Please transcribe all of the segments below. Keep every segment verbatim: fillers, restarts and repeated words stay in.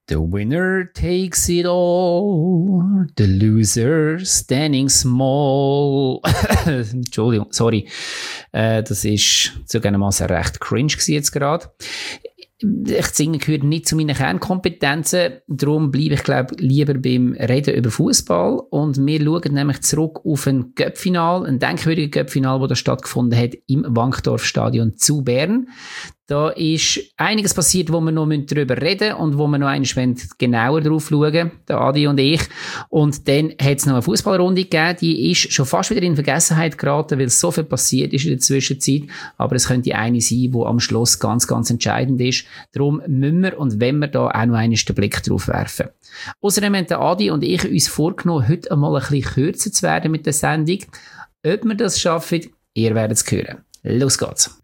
The winner takes it all, the loser standing small. Entschuldigung, sorry. Äh, das ist zugegebenermaßen recht cringe gewesen jetzt gerade. Ich Singen gehört nicht zu meinen Kernkompetenzen, darum bleibe ich, glaube lieber beim Reden über Fußball. Und wir schauen nämlich zurück auf ein Cup-Final, ein denkwürdiges Cup-Final, das da stattgefunden hat im Wankdorf-Stadion zu Bern. Da ist einiges passiert, wo wir noch darüber reden müssen und wo wir noch einmal genauer drauf schauen, der Adi und ich. Und dann hat es noch eine Fußballrunde gegeben, die ist schon fast wieder in Vergessenheit geraten, weil so viel passiert ist in der Zwischenzeit. Aber es könnte eine sein, die am Schluss ganz, ganz entscheidend ist. Darum müssen wir und wenn wir da auch noch einmal den Blick drauf werfen. Außerdem haben der Adi und ich uns vorgenommen, heute einmal ein bisschen kürzer zu werden mit der Sendung. Ob wir das schaffen, ihr werdet es hören. Los geht's.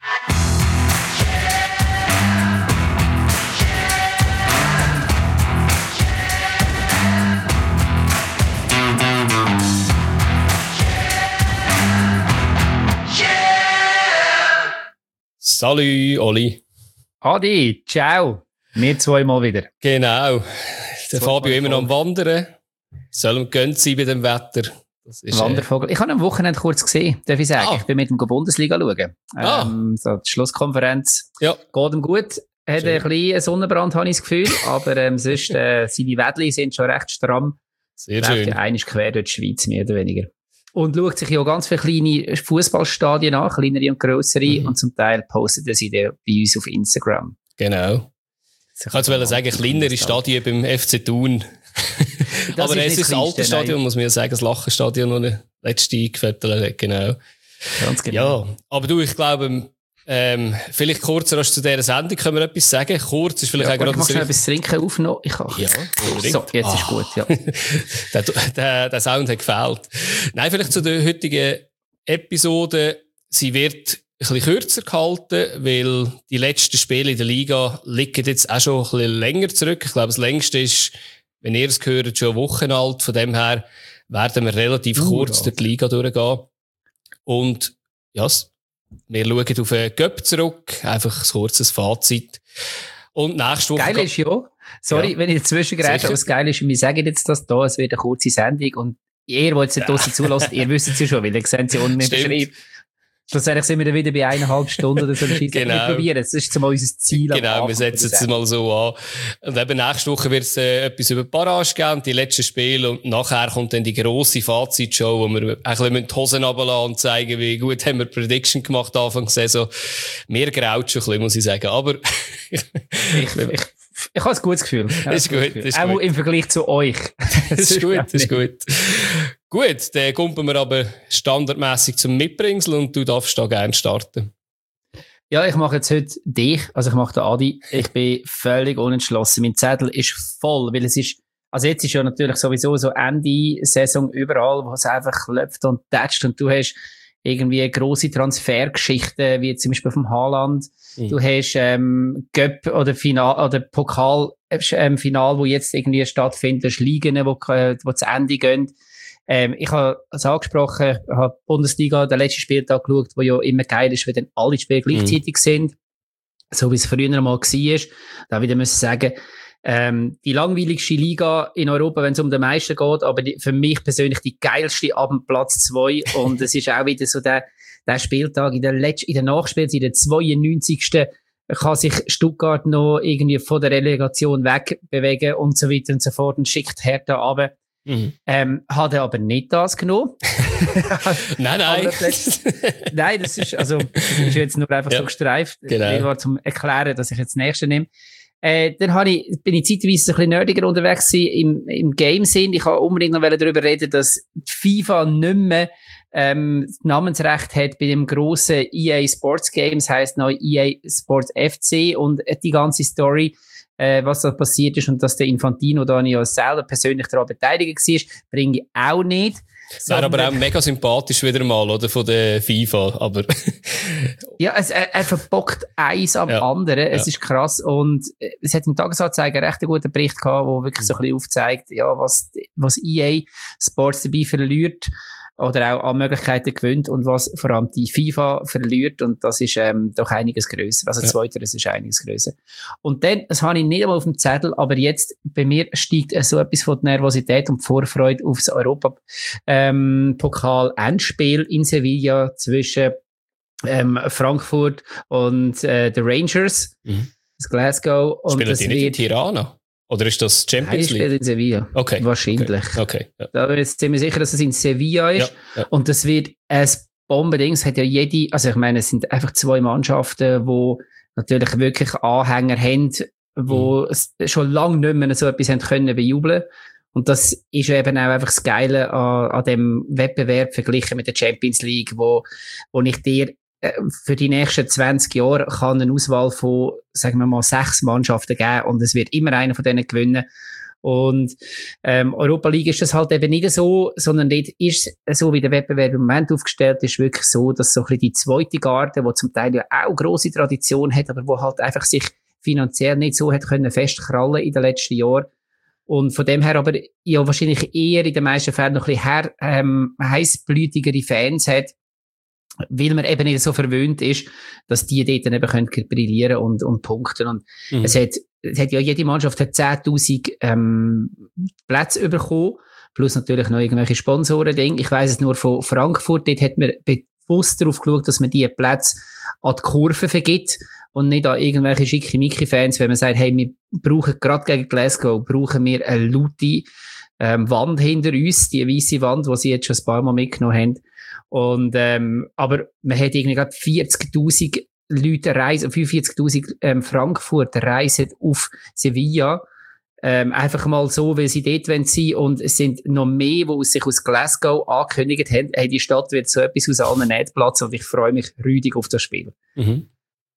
Salut, Oli. Adi, ciao. Wir zweimal wieder. Genau. Der Fabio immer noch am Wandern. Soll ihm gönnt sein bei dem Wetter. Das ist, Wandervogel. Ich habe am Wochenende kurz gesehen, darf ich sagen. Ah. Ich bin mit dem Bundesliga schauen. Ah. Ähm, so die Schlusskonferenz. Ja. Geht ihm gut. Hat Schön. Ein bisschen Sonnenbrand, habe ich das Gefühl. Aber ähm, sonst, äh, seine Wädli sind schon recht stramm. Sehr Läuft schön. Ja eigentlich quer durch die Schweiz, mehr oder weniger. Und schaut sich ja ganz viele kleine Fußballstadien an, kleinere und grössere. Mhm. Und zum Teil postet er sie dann bei uns auf Instagram. Genau. Ich wollte jetzt sagen, kleinere Stadien beim F C Thun. Aber es ist das alte Stadion, muss man ja sagen, das Lachenstadion, das eine letzte eingefettet hat, genau. Ganz genau. Ja, aber du, ich glaube, ähm, vielleicht kurzer als zu dieser Sendung können wir etwas sagen. Kurz ist vielleicht ja, auch gerade... Ich mach schnell etwas trinken aufnehmen. Ich kann. Ja, so, jetzt ah. ist gut, ja. der, der, der Sound hat gefehlt. Nein, vielleicht zu der heutigen Episode. Sie wird ein bisschen kürzer gehalten, weil die letzten Spiele in der Liga liegen jetzt auch schon ein bisschen länger zurück. Ich glaube, das längste ist, wenn ihr es hört, schon Wochen alt. Von dem her werden wir relativ uh, kurz durch die Liga durchgehen. Und ja, wir schauen auf einen Cup zurück. Einfach ein kurzes Fazit. Und nächste Woche... Geil ist ja, sorry, ja. wenn ich dazwischen gerät, aber das Geile ist, wir sagen jetzt das da, es wird eine kurze Sendung und ihr, wollt es nicht draussen zulassen, ihr wisst es ja schon, weil ihr seht sie unten im Beschreib. Schlussendlich sind wir dann wieder bei eineinhalb Stunden oder so. Genau. Wir probieren es. Das ist zumal unser Ziel. Genau, wir setzen es mal so an. Und eben nächste Woche wird es äh, etwas über Barrage geben, die letzten Spiele. Und nachher kommt dann die grosse Fazitshow, wo wir ein bisschen die Hosen runterlassen und zeigen, wie gut haben wir Prediction gemacht Anfang der Saison. Mir graut schon ein bisschen, muss ich sagen. Aber ich, ich, ich habe ein gutes Gefühl. Das ist gut. Das ist auch gut. Im Vergleich zu euch. Das ist gut, das ist gut. Gut, dann kommen wir aber standardmäßig zum Mitbringsel und du darfst da gerne starten. Ja, ich mache jetzt heute dich, also ich mache den Adi. Ich bin völlig unentschlossen. Mein Zettel ist voll, weil es ist, also jetzt ist ja natürlich sowieso so Ende Saison überall, wo es einfach läuft und tätscht und du hast irgendwie grosse Transfergeschichten, wie zum Beispiel vom Haaland. Mhm. Du hast ähm, Göpp oder Final oder Pokal ähm, Final, wo jetzt irgendwie stattfindet, das Ligen, wo, äh, wo zu Ende gehen. Ähm, ich habe es angesprochen, habe Bundesliga, den letzten Spieltag geschaut, wo ja immer geil ist, wenn dann alle Spiele gleichzeitig mhm. sind. So wie es früher mal war. Da wieder müssen sagen, ähm, die langweiligste Liga in Europa, wenn es um den Meister geht, aber die, für mich persönlich die geilste ab dem Platz zwei. Und es ist auch wieder so der, der Spieltag in der letzten, in der Nachspielzeit, in der zweiundneunzigsten kann sich Stuttgart noch irgendwie von der Relegation wegbewegen und so weiter und so fort und schickt Hertha runter. Mhm. Ähm, hat er aber nicht das genommen. nein, nein. nein, das ist, also, das ist jetzt nur einfach ja, so gestreift. Genau. Ich war zum Erklären, dass ich jetzt das nächste nehme. Äh, dann habe ich, bin ich zeitweise ein bisschen nerdiger unterwegs im, im Game-Sinn. Ich habe unbedingt noch darüber reden, dass die FIFA nicht mehr, ähm, das Namensrecht hat bei dem grossen E A Sports Games, heisst neu E A Sports F C und die ganze Story, Äh, was da passiert ist und dass der Infantino da ja selber persönlich daran beteiligt war, bringe ich auch nicht. Wäre aber auch mega sympathisch wieder mal, oder, von der FIFA, aber... ja, es, er, er verbockt eins am ja, anderen, es ja. ist krass und es hat im Tagesanzeiger einen recht guten Bericht gehabt, der wirklich so ein bisschen aufzeigt, ja, was, was E A Sports dabei verliert. oder auch an Möglichkeiten gewinnt und was vor allem die FIFA verliert und das ist ähm, doch einiges grösser. Also ja. Zweiteres ist einiges grösser. Und dann, das habe ich nicht einmal auf dem Zettel, aber jetzt bei mir steigt so etwas von der Nervosität und Vorfreude aufs Europa-Pokal-Endspiel ähm, in Sevilla zwischen ähm, Frankfurt und äh, den Rangers, mhm. das Glasgow. Und spielen das die nicht wird, in Tirana? Oder ist das Champions League? Nein, in Sevilla. Okay. Wahrscheinlich. Okay. okay ja. Da bin ich jetzt ziemlich sicher, dass es in Sevilla ist. Ja, ja. Und das wird ein Bombending. Es hat ja jede, also ich meine, es sind einfach zwei Mannschaften, die natürlich wirklich Anhänger haben, die mhm. schon lange nicht mehr so etwas haben können bejubeln. Und das ist eben auch einfach das Geile an, an dem Wettbewerb verglichen mit der Champions League, wo, wo ich dir für die nächsten zwanzig Jahre kann eine Auswahl von, sagen wir mal, sechs Mannschaften geben und es wird immer einer von denen gewinnen. Und ähm, Europa League ist das halt eben nicht so, sondern dort ist so, wie der Wettbewerb im Moment aufgestellt ist, wirklich so, dass so ein bisschen die zweite Garde, die zum Teil ja auch grosse Tradition hat, aber wo halt einfach sich finanziell nicht so hat können festkrallen in den letzten Jahren. Und von dem her aber ja wahrscheinlich eher in den meisten Fällen noch ein bisschen her, ähm, heissblütigere Fans hat, weil man eben nicht so verwöhnt ist, dass die dort dann eben können brillieren und, und punkten. Und mhm. es hat, es hat ja, jede Mannschaft hat zehntausend, ähm, Plätze bekommen, plus natürlich noch irgendwelche Sponsoren-Ding. Ich weiss es nur von Frankfurt, dort hat man bewusst darauf geschaut, dass man diese Plätze an die Kurve vergibt und nicht an irgendwelche Schickimicki-Fans, wenn man sagt, hey, wir brauchen gerade gegen Glasgow, brauchen wir eine laute, ähm, Wand hinter uns, die weisse Wand, die sie jetzt schon ein paar Mal mitgenommen haben. Und, ähm, aber man hat irgendwie gerade vierzigtausend Leute reisen, fünfundvierzigtausend ähm, Frankfurter reisen auf Sevilla, ähm, einfach mal so, weil sie dort sein wollen. Und es sind noch mehr, die sich aus Glasgow angekündigt haben, hey, die Stadt wird so etwas aus allen Nähten platzen und ich freue mich rüdig auf das Spiel. Mhm.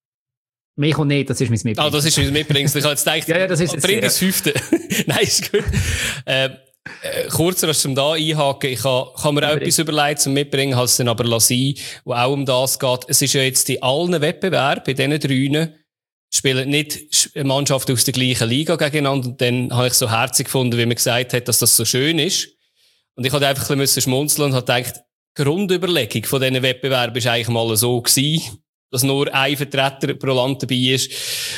Mich und nicht, das ist mein Mitbringsel. Ah, das ist mein Mitbringsel. Ich habe jetzt gedacht, ja, ja, das ist jetzt, bring ja. das Fünfte. Nein, ist gut. äh, Äh, kurzer als zum da einhaken, ich kann, kann mir auch aber etwas überlegen zum Mitbringen, habe es dann aber lassen, wo auch um das geht. Es ist ja jetzt in allen Wettbewerben, bei diesen dreien, spielen nicht Mannschaften aus der gleichen Liga gegeneinander und dann habe ich so herzig gefunden, wie man gesagt hat, dass das so schön ist. Und ich hatte einfach ein bisschen schmunzeln und habe gedacht, die Grundüberlegung von diesen Wettbewerben war eigentlich mal so gewesen, dass nur ein Vertreter pro Land dabei ist.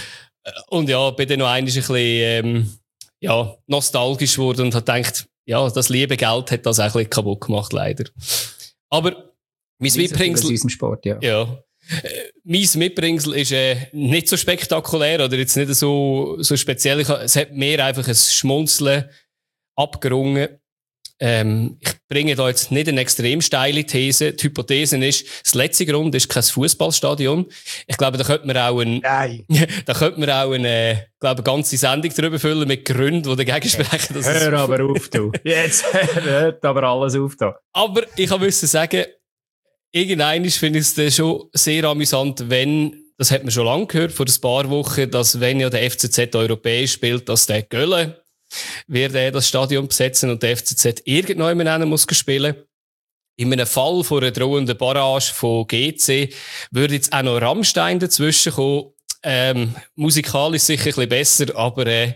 Und ja, bin dann noch einmal ein bisschen, ähm, ja, nostalgisch geworden und hat gedacht, ja, das liebe Geld hat das auch ein bisschen kaputt gemacht, leider. Aber mein Mitbringsel, aus unserem Sport, ja. Ja, äh, mein Mitbringsel ist äh, nicht so spektakulär oder jetzt nicht so, so speziell. Ich, es hat mir einfach ein Schmunzeln abgerungen. Ähm, ich bringe da jetzt nicht eine extrem steile These. Die Hypothese ist, das letzte Grund ist kein Fußballstadion. Ich glaube, da könnte man auch ein, Nein. da könnte man auch eine, ich glaube, eine ganze Sendung darüber füllen mit Gründen, die dagegen sprechen. Dass Hör aber auf, du. Jetzt hört aber alles auf da. Aber ich musste sagen, irgendwann finde ich es schon sehr amüsant, wenn, das hat man schon lange gehört, vor ein paar Wochen, dass wenn ja der F C Z europäisch spielt, dass der Gölle wird er das Stadion besetzen und der F C Z irgendjemand muss spielen. In einem Fall von einer drohenden Barrage von G C würde jetzt auch noch Rammstein dazwischen kommen. Ähm, musikalisch sicher ein bisschen besser, aber äh,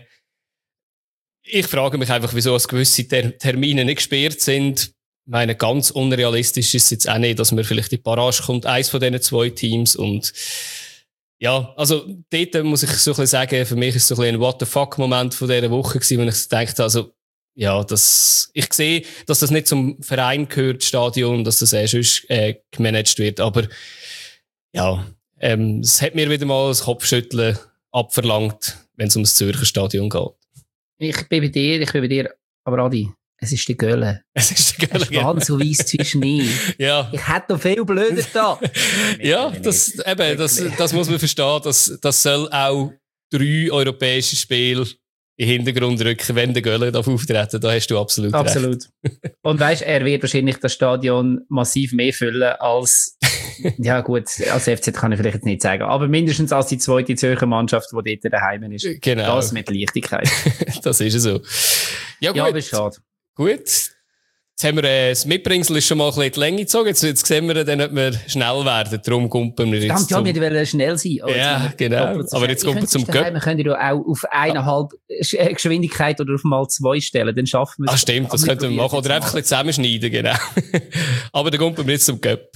ich frage mich einfach, wieso gewisse Ter- Termine nicht gesperrt sind. Ich meine, ganz unrealistisch ist es jetzt auch nicht, dass man vielleicht in die Barrage kommt, eins von diesen zwei Teams und ja, also dort muss ich so ein bisschen sagen, für mich ist es so ein bisschen ein What-the-fuck-Moment von dieser Woche gewesen, wenn ich so gedacht habe, also, ja, das, ich sehe, dass das nicht zum Verein gehört, das Stadion, dass das eh sonst äh, gemanagt wird, aber ja, ähm, es hat mir wieder mal das Kopfschütteln abverlangt, wenn es um das Zürcher Stadion geht. Ich bin bei dir, ich bin bei dir, aber Adi, es ist die Gölle. Es ist die Gölle. Ganz so weiss zwischen nie. Ja. Ich hätte noch viel blöder da. Ja, das, eben, das, das muss man verstehen. Das, das soll auch drei europäische Spiele in den Hintergrund rücken, wenn der Gölle darf auftreten. Da hast du absolut, absolut recht. Absolut. Und weisst, er wird wahrscheinlich das Stadion massiv mehr füllen als, ja gut, als F C Z kann ich vielleicht jetzt nicht sagen, aber mindestens als die zweite Zürcher Mannschaft, die dort daheim ist. Genau. Das mit Leichtigkeit. Das ist so. Ja, gut. Ja, aber schade. Gut. Jetzt haben wir, äh, das Mitbringsel ist schon mal ein bisschen in die Länge gezogen. Jetzt, jetzt sehen wir dann, ob wir schnell werden. Darum kumpen wir jetzt Verdammt, ja, zum... wir wollen schnell sein. Oh, ja, genau. Aber jetzt kommen wir zum Göpp. Wir können ja auch auf eineinhalb Geschwindigkeit oder auf mal zwei stellen. Dann schaffen wir es. Ah, stimmt, das könnten wir machen. Oder einfach ein bisschen zusammenschneiden, genau. Aber dann kommen wir jetzt zum Göpp.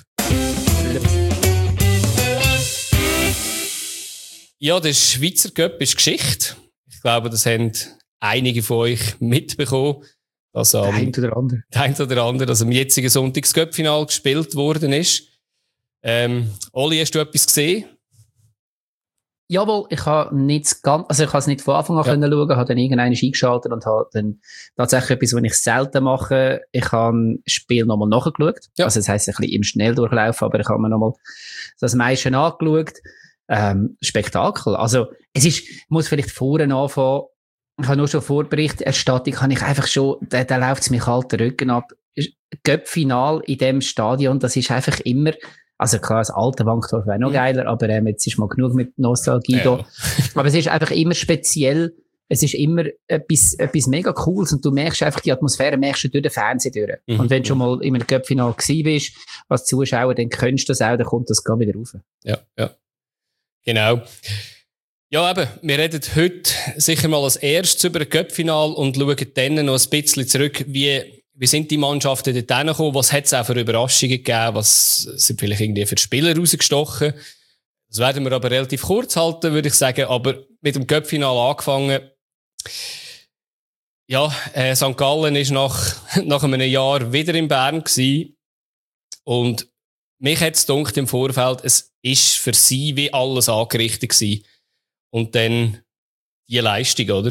Ja, der Schweizer Göpp ist Geschichte. Ich glaube, das haben einige von euch mitbekommen. Dass am, der eine oder andere. Der eine oder andere, dass am jetzigen Sonntags-Göpp-Final gespielt worden ist. Ähm, Oli, hast du etwas gesehen? Jawohl, ich habe nicht ganz, also ich habe es nicht von Anfang an ja. können schauen, habe dann irgendeinen eingeschaltet und habe dann tatsächlich etwas, was ich selten mache. Ich habe das Spiel nochmal nachgeschaut. Ja. Also das heisst ein bisschen im Schnelldurchlauf, aber ich habe mir nochmal das meiste angeschaut. Ähm, Spektakel. Also es ist, ich muss vielleicht vorne anfangen. Ich habe nur schon Vorberichterstattung, habe ich einfach schon, da, da läuft es mir kalt den Rücken ab. Göpp-Final in dem Stadion, das ist einfach immer, also klar, das alte Wankdorf wäre noch geiler, aber ähm, jetzt ist mal genug mit Nostalgie da. Ja. Aber es ist einfach immer speziell, es ist immer etwas, etwas mega Cooles und du merkst einfach, die Atmosphäre merkst du durch den Fernseher durch. Mhm. Und wenn du schon mal in einem Göpp-Final gewesen bist, als Zuschauer, dann kennst du das auch, dann kommt das gar wieder rauf. Ja, ja. Genau. Ja, eben, wir reden heute sicher mal als erstes über ein Göpp-Final und schauen dann noch ein bisschen zurück, wie, wie sind die Mannschaften dort hingekommen, was hat es auch für Überraschungen gegeben, was sind vielleicht irgendwie für Spieler rausgestochen. Das werden wir aber relativ kurz halten, würde ich sagen, aber mit dem Göpp-Final angefangen. Ja, äh, Sankt Gallen ist nach, nach einem Jahr wieder in Bern gewesen und mich hat es gedacht im Vorfeld, es ist für sie wie alles angerichtet gewesen. Und dann die Leistung, oder?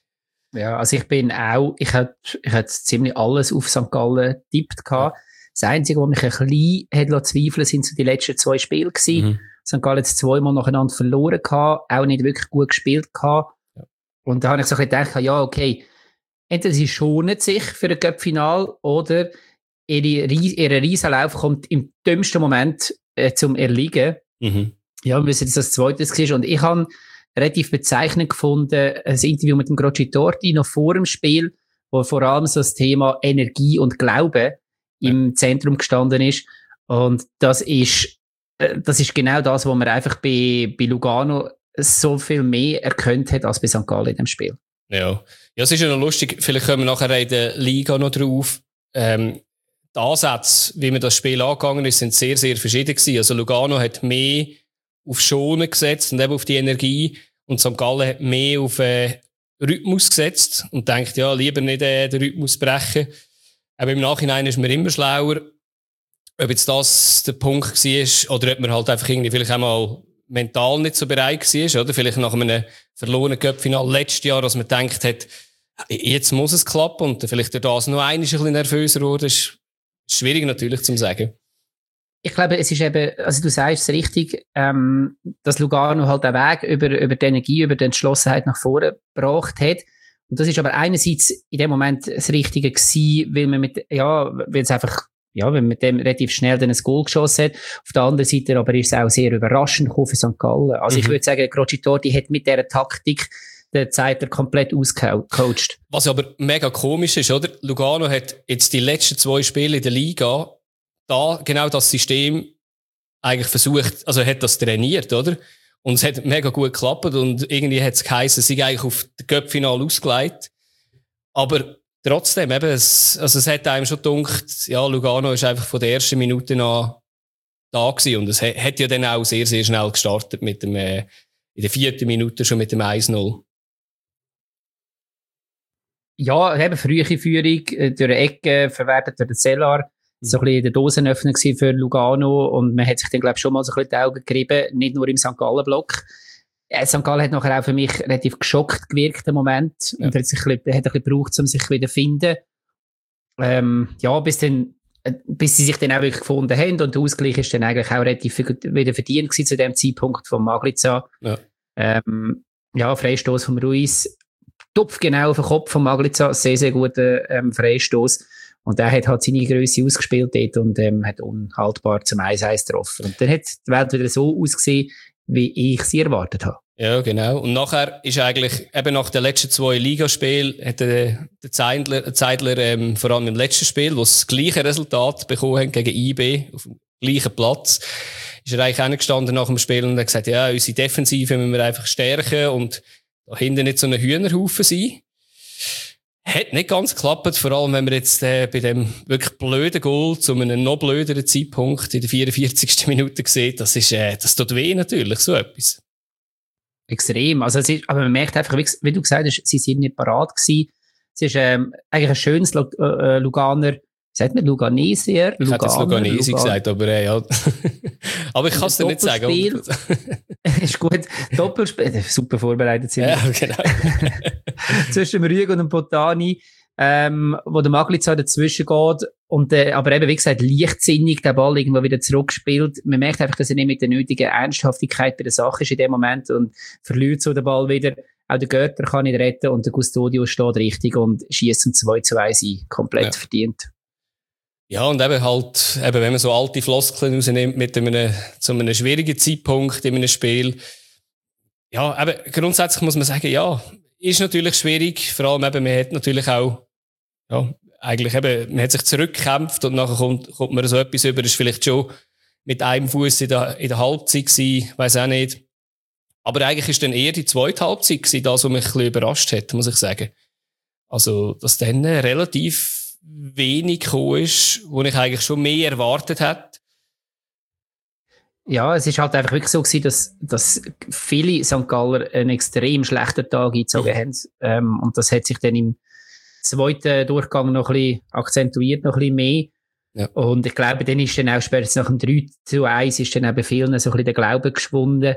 Ja, also ich bin auch, ich hätte, ich hätte ziemlich alles auf Sankt Gallen getippt gehabt. Ja. Das Einzige, was mich ein bisschen hat zweifeln, sind so die letzten zwei Spiele gewesen. Mhm. Sankt Gallen hat zweimal nacheinander verloren gehabt, auch nicht wirklich gut gespielt gehabt. Ja. Und da habe ich so ein bisschen gedacht, ja, okay, entweder sie schonen sich für ein Cup-Final oder ihre, ihre Riesenlauf kommt im dümmsten Moment äh, zum Erliegen. Mhm. Ja, wir wissen, dass das Zweite war. Und ich habe relativ bezeichnend gefunden, ein Interview mit dem Crocitorti noch vor dem Spiel, wo vor allem so das Thema Energie und Glaube ja. im Zentrum gestanden ist. Und das ist, äh, das ist genau das, was man einfach bei, bei Lugano so viel mehr erkannt hat als bei Sankt Gallen in dem Spiel. Ja. Ja, es ist ja noch lustig, vielleicht kommen wir nachher in der Liga noch drauf. Ähm, die Ansätze, wie man das Spiel angegangen ist, sind sehr, sehr verschieden gewesen. Also Lugano hat mehr auf Schonen gesetzt und eben auf die Energie. Und Sankt Gallen hat mehr auf äh, Rhythmus gesetzt und denkt, ja, lieber nicht äh, den Rhythmus brechen. Aber im Nachhinein ist man immer schlauer, ob jetzt das der Punkt war oder ob man halt einfach irgendwie vielleicht auch mal mental nicht so bereit war, oder? Vielleicht nach einem verlorenen Cup-Final letztes Jahr, als man gedacht hat, jetzt muss es klappen und vielleicht durch das noch einmal ein bisschen nervöser wurde, ist schwierig natürlich zu sagen. Ich glaube, es ist eben, also du sagst es richtig, ähm, dass Lugano halt den Weg über, über die Energie, über die Entschlossenheit nach vorne gebracht hat. Und das ist aber einerseits in dem Moment das Richtige gewesen, weil man mit, ja, weil es einfach, ja, weil man mit dem relativ schnell dann ein Goal geschossen hat. Auf der anderen Seite aber ist es auch sehr überraschend gekommen für Sankt Gallen. Also mhm. ich würde sagen, Crocitorti hat mit dieser Taktik den Zeiter komplett ausgecoacht. Was aber mega komisch ist, oder? Lugano hat jetzt die letzten zwei Spiele in der Liga da genau das System eigentlich versucht, also hat das trainiert, oder? Und es hat mega gut geklappt und irgendwie hat es geheißen, sie eigentlich auf das Cup-Final ausgelegt. Aber trotzdem, eben, es, also es hat einem schon gedacht, ja, Lugano ist einfach von der ersten Minute an da gewesen und es hat ja dann auch sehr, sehr schnell gestartet mit dem, äh, in der vierten Minute schon mit dem eins null. Ja, eben frühe Führung äh, durch eine Ecke, verwertet durch den Cellar. So ein bisschen der Dosenöffner gewesen für Lugano und man hat sich dann, glaube ich, schon mal so ein bisschen die Augen gerieben, nicht nur im Sankt Gallen-Block. Äh, Sankt Gallen hat nachher auch für mich relativ geschockt gewirkt im Moment ja. und hat sich ein bisschen, hat ein bisschen gebraucht, um sich wieder zu finden. Ähm, ja, bis dann, äh, bis sie sich dann auch wirklich gefunden haben und der Ausgleich ist dann eigentlich auch relativ wieder verdient gewesen zu dem Zeitpunkt von Magliza. Ja, ähm, ja Freistoß von Ruiz, Tupf genau auf den Kopf von Magliza, sehr, sehr guter ähm, Freistoß. Und der hat halt seine Grösse ausgespielt dort und ähm, hat unhaltbar zum eins eins getroffen. Und dann hat die Welt wieder so ausgesehen, wie ich sie erwartet habe. Ja, genau. Und nachher ist eigentlich, eben nach den letzten zwei Ligaspielen, hat der, der Zeidler, der Zeidler ähm, vor allem im letzten Spiel, wo sie das gleiche Resultat bekommen haben gegen I B, auf dem gleichen Platz, ist er eigentlich hingestanden nach dem Spiel und hat gesagt, ja, unsere Defensive müssen wir einfach stärken und da hinten nicht so ein Hühnerhaufen sein. Hat nicht ganz geklappt, vor allem wenn wir jetzt äh, bei dem wirklich blöden Goal zu einem noch blöderen Zeitpunkt in der vierundvierzigsten Minute sieht, das ist, äh, das tut weh natürlich, so etwas. Extrem. Also es ist, aber man merkt einfach, wie, wie du gesagt hast, sie sind nicht parat gewesen. Es ist ähm, eigentlich ein schönes Lug- äh, Luganer, wie sagt man, Luganesier? Ich hätte jetzt Luganesi Lugan- gesagt, aber äh, ja. Aber ich kann es dir nicht sagen. Ist gut. Doppelspiel, super vorbereitet sind. Ja, genau. Zwischen dem Rüeg und dem Botani, ähm, wo der Magliza dazwischen geht. Und, äh, aber eben, wie gesagt, leichtsinnig den Ball irgendwo wieder zurückspielt. Man merkt einfach, dass er nicht mit der nötigen Ernsthaftigkeit bei der Sache ist in dem Moment und verliert so den Ball wieder. Auch der Götter kann nicht retten und der Custodio steht richtig und schießt zum zwei zu eins ein. Komplett ja. verdient. Ja, und eben halt, eben, wenn man so alte Floskeln rausnimmt mit einem, zu einem schwierigen Zeitpunkt in einem Spiel. Ja, eben, grundsätzlich muss man sagen, ja, ist natürlich schwierig. Vor allem eben, man hat natürlich auch, ja, eigentlich eben, man hat sich zurückgekämpft und nachher kommt, kommt man so etwas über, das ist vielleicht schon mit einem Fuß in der, in der Halbzeit gewesen, weiss auch nicht. Aber eigentlich ist dann eher die zweite Halbzeit gewesen, das, was mich ein bisschen überrascht hat, muss ich sagen. Also, dass dann relativ wenig gekommen ist, wo ich eigentlich schon mehr erwartet hätte. Ja, es ist halt einfach wirklich so gewesen, dass, dass viele Sankt Galler einen extrem schlechten Tag eingezogen haben. Ähm, und das hat sich dann im zweiten Durchgang noch ein bisschen akzentuiert, noch ein bisschen mehr. Ja. Und ich glaube, dann ist dann auch spätestens nach dem drei zu eins ist dann auch bei vielen so ein bisschen der Glaube geschwunden.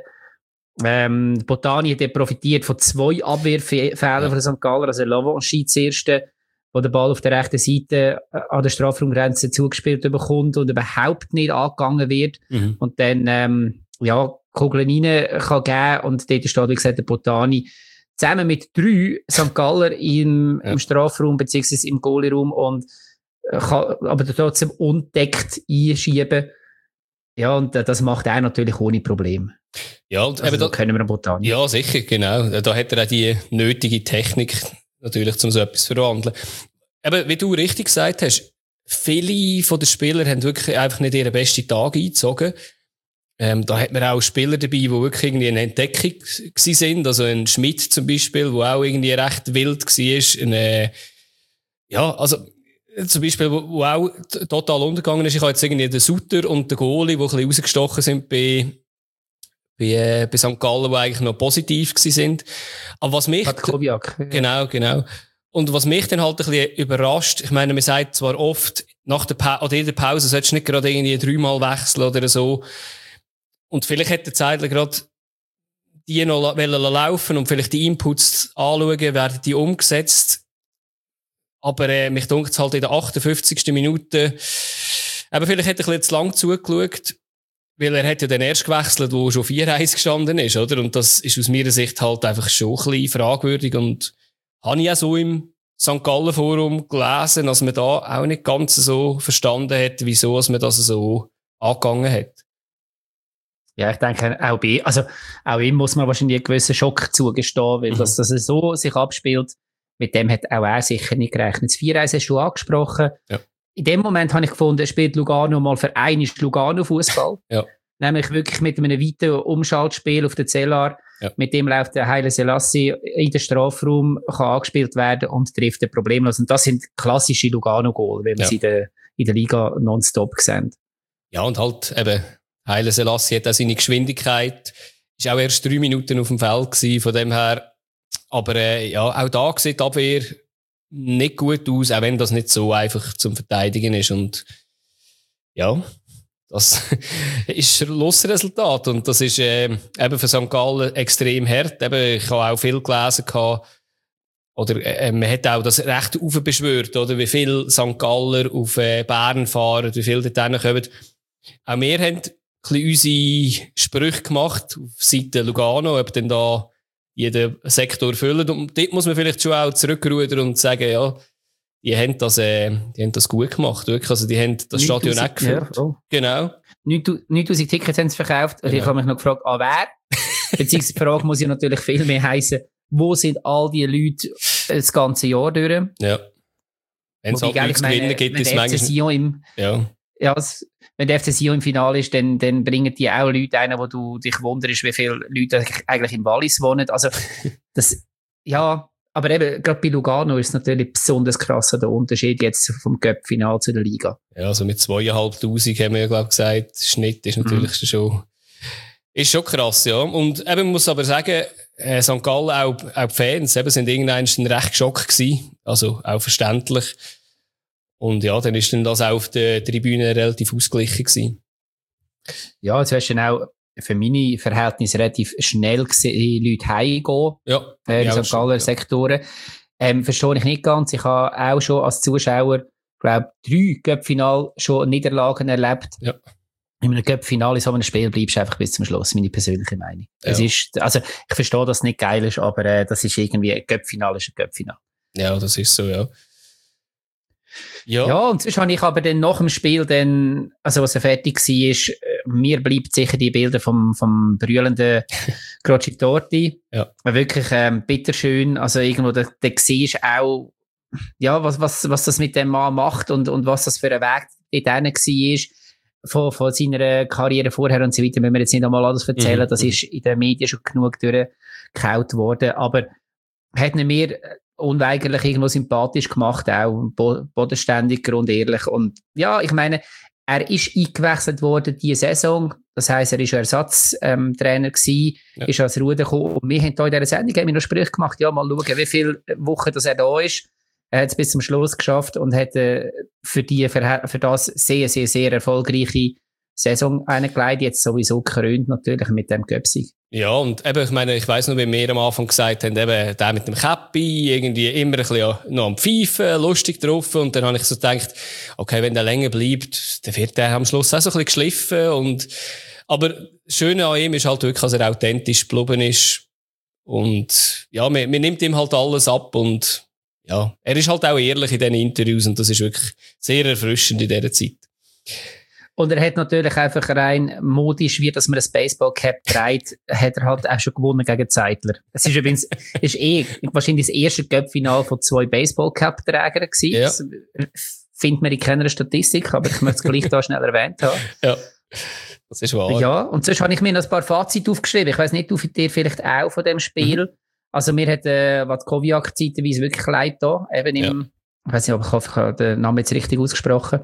Ähm, Botani hat ja profitiert von zwei Abwehrfehlern ja. von Sankt Galler. Also Lavanchi das erste, wo der Ball auf der rechten Seite an der Strafraumgrenze zugespielt bekommt und überhaupt nicht angegangen wird. Mhm. Und dann, ähm, ja, Kugeln rein kann geben und dort steht, wie gesagt, der Botani zusammen mit drei Sankt Galler im, ja. im Strafraum beziehungsweise im Goalie-Raum und kann aber trotzdem unentdeckt einschieben. Ja, und das macht er natürlich ohne Probleme. Ja, und also, eben da können wir Botani. Ja, sicher, genau. Da hat er auch die nötige Technik natürlich, um so etwas zu verwandeln. Eben, wie du richtig gesagt hast, viele von den Spielern haben wirklich einfach nicht ihren besten Tag eingezogen. Ähm, da hat man auch Spieler dabei, die wirklich irgendwie eine Entdeckung gewesen sind. Also ein Schmidt zum Beispiel, der auch irgendwie recht wild war. Eine, ja, also zum Beispiel, wo, wo auch total untergegangen ist. Ich habe jetzt irgendwie den Sutter und den Goalie, die ein bisschen rausgestochen sind bei, bei, äh, bei Sankt Gallen, die eigentlich noch positiv gewesen sind. Aber was mich... Kobiak. Genau, genau. Und was mich dann halt ein bisschen überrascht, ich meine, man sagt zwar oft, nach der pa- oder in der Pause solltest du nicht gerade irgendwie dreimal wechseln oder so. Und vielleicht hätte der Zeitler gerade die noch laufen und vielleicht die Inputs anschauen, werden die umgesetzt. Aber äh, mich dunkt es halt in der achtundfünfzigsten Minute, aber vielleicht hätte er ein bisschen zu lang zugeschaut, weil er hat ja dann erst gewechselt, wo schon vier eins gestanden ist, oder? Und das ist aus meiner Sicht halt einfach schon ein bisschen fragwürdig und habe ich auch so im Sankt Gallen Forum gelesen, dass man da auch nicht ganz so verstanden hat, wieso man das so angegangen hat. Ja, ich denke, auch bei, also, auch ihm muss man wahrscheinlich einen gewissen Schock zugestehen, weil mhm. dass das so sich abspielt, mit dem hat auch er sicher nicht gerechnet. Das vier eins hast du angesprochen. Ja. In dem Moment habe ich gefunden, spielt Lugano mal für einen Lugano Fußball. Ja. Nämlich wirklich mit einem weiten Umschaltspiel auf den Zellar. Ja. Mit dem läuft der Haile Selassie in den Strafraum, kann angespielt werden und trifft den problemlos. Und das sind klassische Lugano-Goal, wenn wir ja. sie in der, in der Liga nonstop sehen. Ja, und halt eben, Haile Selassie hat auch seine Geschwindigkeit. Ist auch erst drei Minuten auf dem Feld gewesen, von dem her. Aber äh, ja, auch da sieht die Abwehr nicht gut aus, auch wenn das nicht so einfach zum Verteidigen ist. Und ja, das ist das Schlussresultat. Und das ist äh, eben für Sankt Gallen extrem hart. Eben, ich habe auch viel gelesen gehabt, oder äh, man hat auch das recht aufbeschwört, oder wie viel Sankt Galler auf äh, Bern fahren, wie viel dort hinkommen. Auch wir haben ein bisschen unsere Sprüche gemacht auf Seite Lugano, ob denn da jeden Sektor füllen. Und dort muss man vielleicht schon auch zurückrudern und sagen, ja, die haben das, äh, die haben das gut gemacht, wirklich. Also, die haben das Stadion auch gefüllt. Ja, oh. Genau. neuntausend Tickets haben sie verkauft. Genau. Und ich habe mich noch gefragt, ah, wer? Beziehungsweise die Frage muss ja natürlich viel mehr heissen, wo sind all die Leute das ganze Jahr durch? Ja. Wenn es halt nichts zu gewinnen gibt, ist es manchmal... Im, ja. Ja, es, wenn der F C Sion im Finale ist, dann, dann bringen die auch Leute ein, wo du dich wunderst, wie viele Leute eigentlich im Wallis wohnen. Also, das, ja, aber eben, gerade bei Lugano ist es natürlich besonders krass, der Unterschied jetzt vom Cup-Final zu der Liga. Ja, also mit zweieinhalbtausend haben wir ja, glaube ich, gesagt, der Schnitt ist natürlich mhm. schon, ist schon krass, ja. Und eben, man muss aber sagen, äh, Sankt Gallen, auch, auch die Fans, eben, sind irgendwann recht geschockt gewesen. Also, auch verständlich. Und ja, dann ist dann das auch auf der Tribüne relativ ausgeglichen gewesen. Ja, jetzt hast du dann auch für meine Verhältnisse relativ schnell gesehen, Leute heimgehen. Ja. Äh, in Sankt Galler Sektoren. Ähm, verstehe ich nicht ganz. Ich habe auch schon als Zuschauer, glaube drei Cup-Final schon Niederlagen erlebt. Ja. In einem Cup-Final in so einem Spiel bleibst du einfach bis zum Schluss, meine persönliche Meinung. Ja. Es ist, also, ich verstehe, dass es nicht geil ist, aber äh, das ist irgendwie, ein Cup-Final ist ein Cup-Final. Ja, das ist so, ja. Ja. ja, und sonst habe ich aber dann nach dem Spiel dann, also was er fertig war, ist, mir bleibt sicher die Bilder vom, vom brüllenden Croce Torti. Ja. Wirklich, ähm, bitterschön. Also irgendwo, da, da siehst du auch, ja, was, was, was das mit dem Mann macht und, und was das für ein Weg dort war. Von, von seiner Karriere vorher und so weiter, müssen wir jetzt nicht einmal alles erzählen. Mhm. Das ist in den Medien schon genug durchgekaut worden. Aber hat mir unweigerlich irgendwo sympathisch gemacht, auch bodenständig, grundehrlich. Und ja, ich meine, er ist eingewechselt worden diese Saison. Das heisst, er war Ersatztrainer ähm, gewesen, ja. Ist als Ruder gekommen. Und wir haben hier in dieser Sendung haben wir noch Sprüche gemacht, ja, mal schauen, wie viele Wochen dass er da ist. Er hat es bis zum Schluss geschafft und hat äh, für, die, für, für das sehr, sehr, sehr erfolgreiche Saison eingeleitet. Jetzt sowieso gekrönt natürlich mit dem Göpsig. Ja, und eben, ich meine, ich weiss noch, wie wir am Anfang gesagt haben, eben, der mit dem Käppi, irgendwie immer ein bisschen ja, noch am Pfeifen, lustig drauf. Und dann habe ich so gedacht, okay, wenn der länger bleibt, dann wird der am Schluss auch so ein bisschen geschliffen. Und, aber das Schöne an ihm ist halt wirklich, dass er authentisch geblieben ist. Und, ja, man, man nimmt ihm halt alles ab und, ja, er ist halt auch ehrlich in diesen Interviews und das ist wirklich sehr erfrischend in dieser Zeit. Und er hat natürlich einfach rein modisch, wie dass man ein Baseball-Cap trägt, hat er halt auch schon gewonnen gegen Zeitler. Es ist übrigens, ist eh wahrscheinlich das erste Cup-Final von zwei Baseball-Cap-Trägern gewesen. Ja. Das findet man in keiner Statistik, aber ich möchte es gleich da schnell erwähnt haben. Ja, das ist wahr. Ja, und sonst habe ich mir noch ein paar Fazit aufgeschrieben. Ich weiss nicht, du dir vielleicht auch von dem Spiel. Mhm. Also mir hat äh, Watkowiak zeitweise wirklich leid da. Eben im, ja. Ich weiss nicht, ob ich hoffe, ich habe den Namen jetzt richtig ausgesprochen.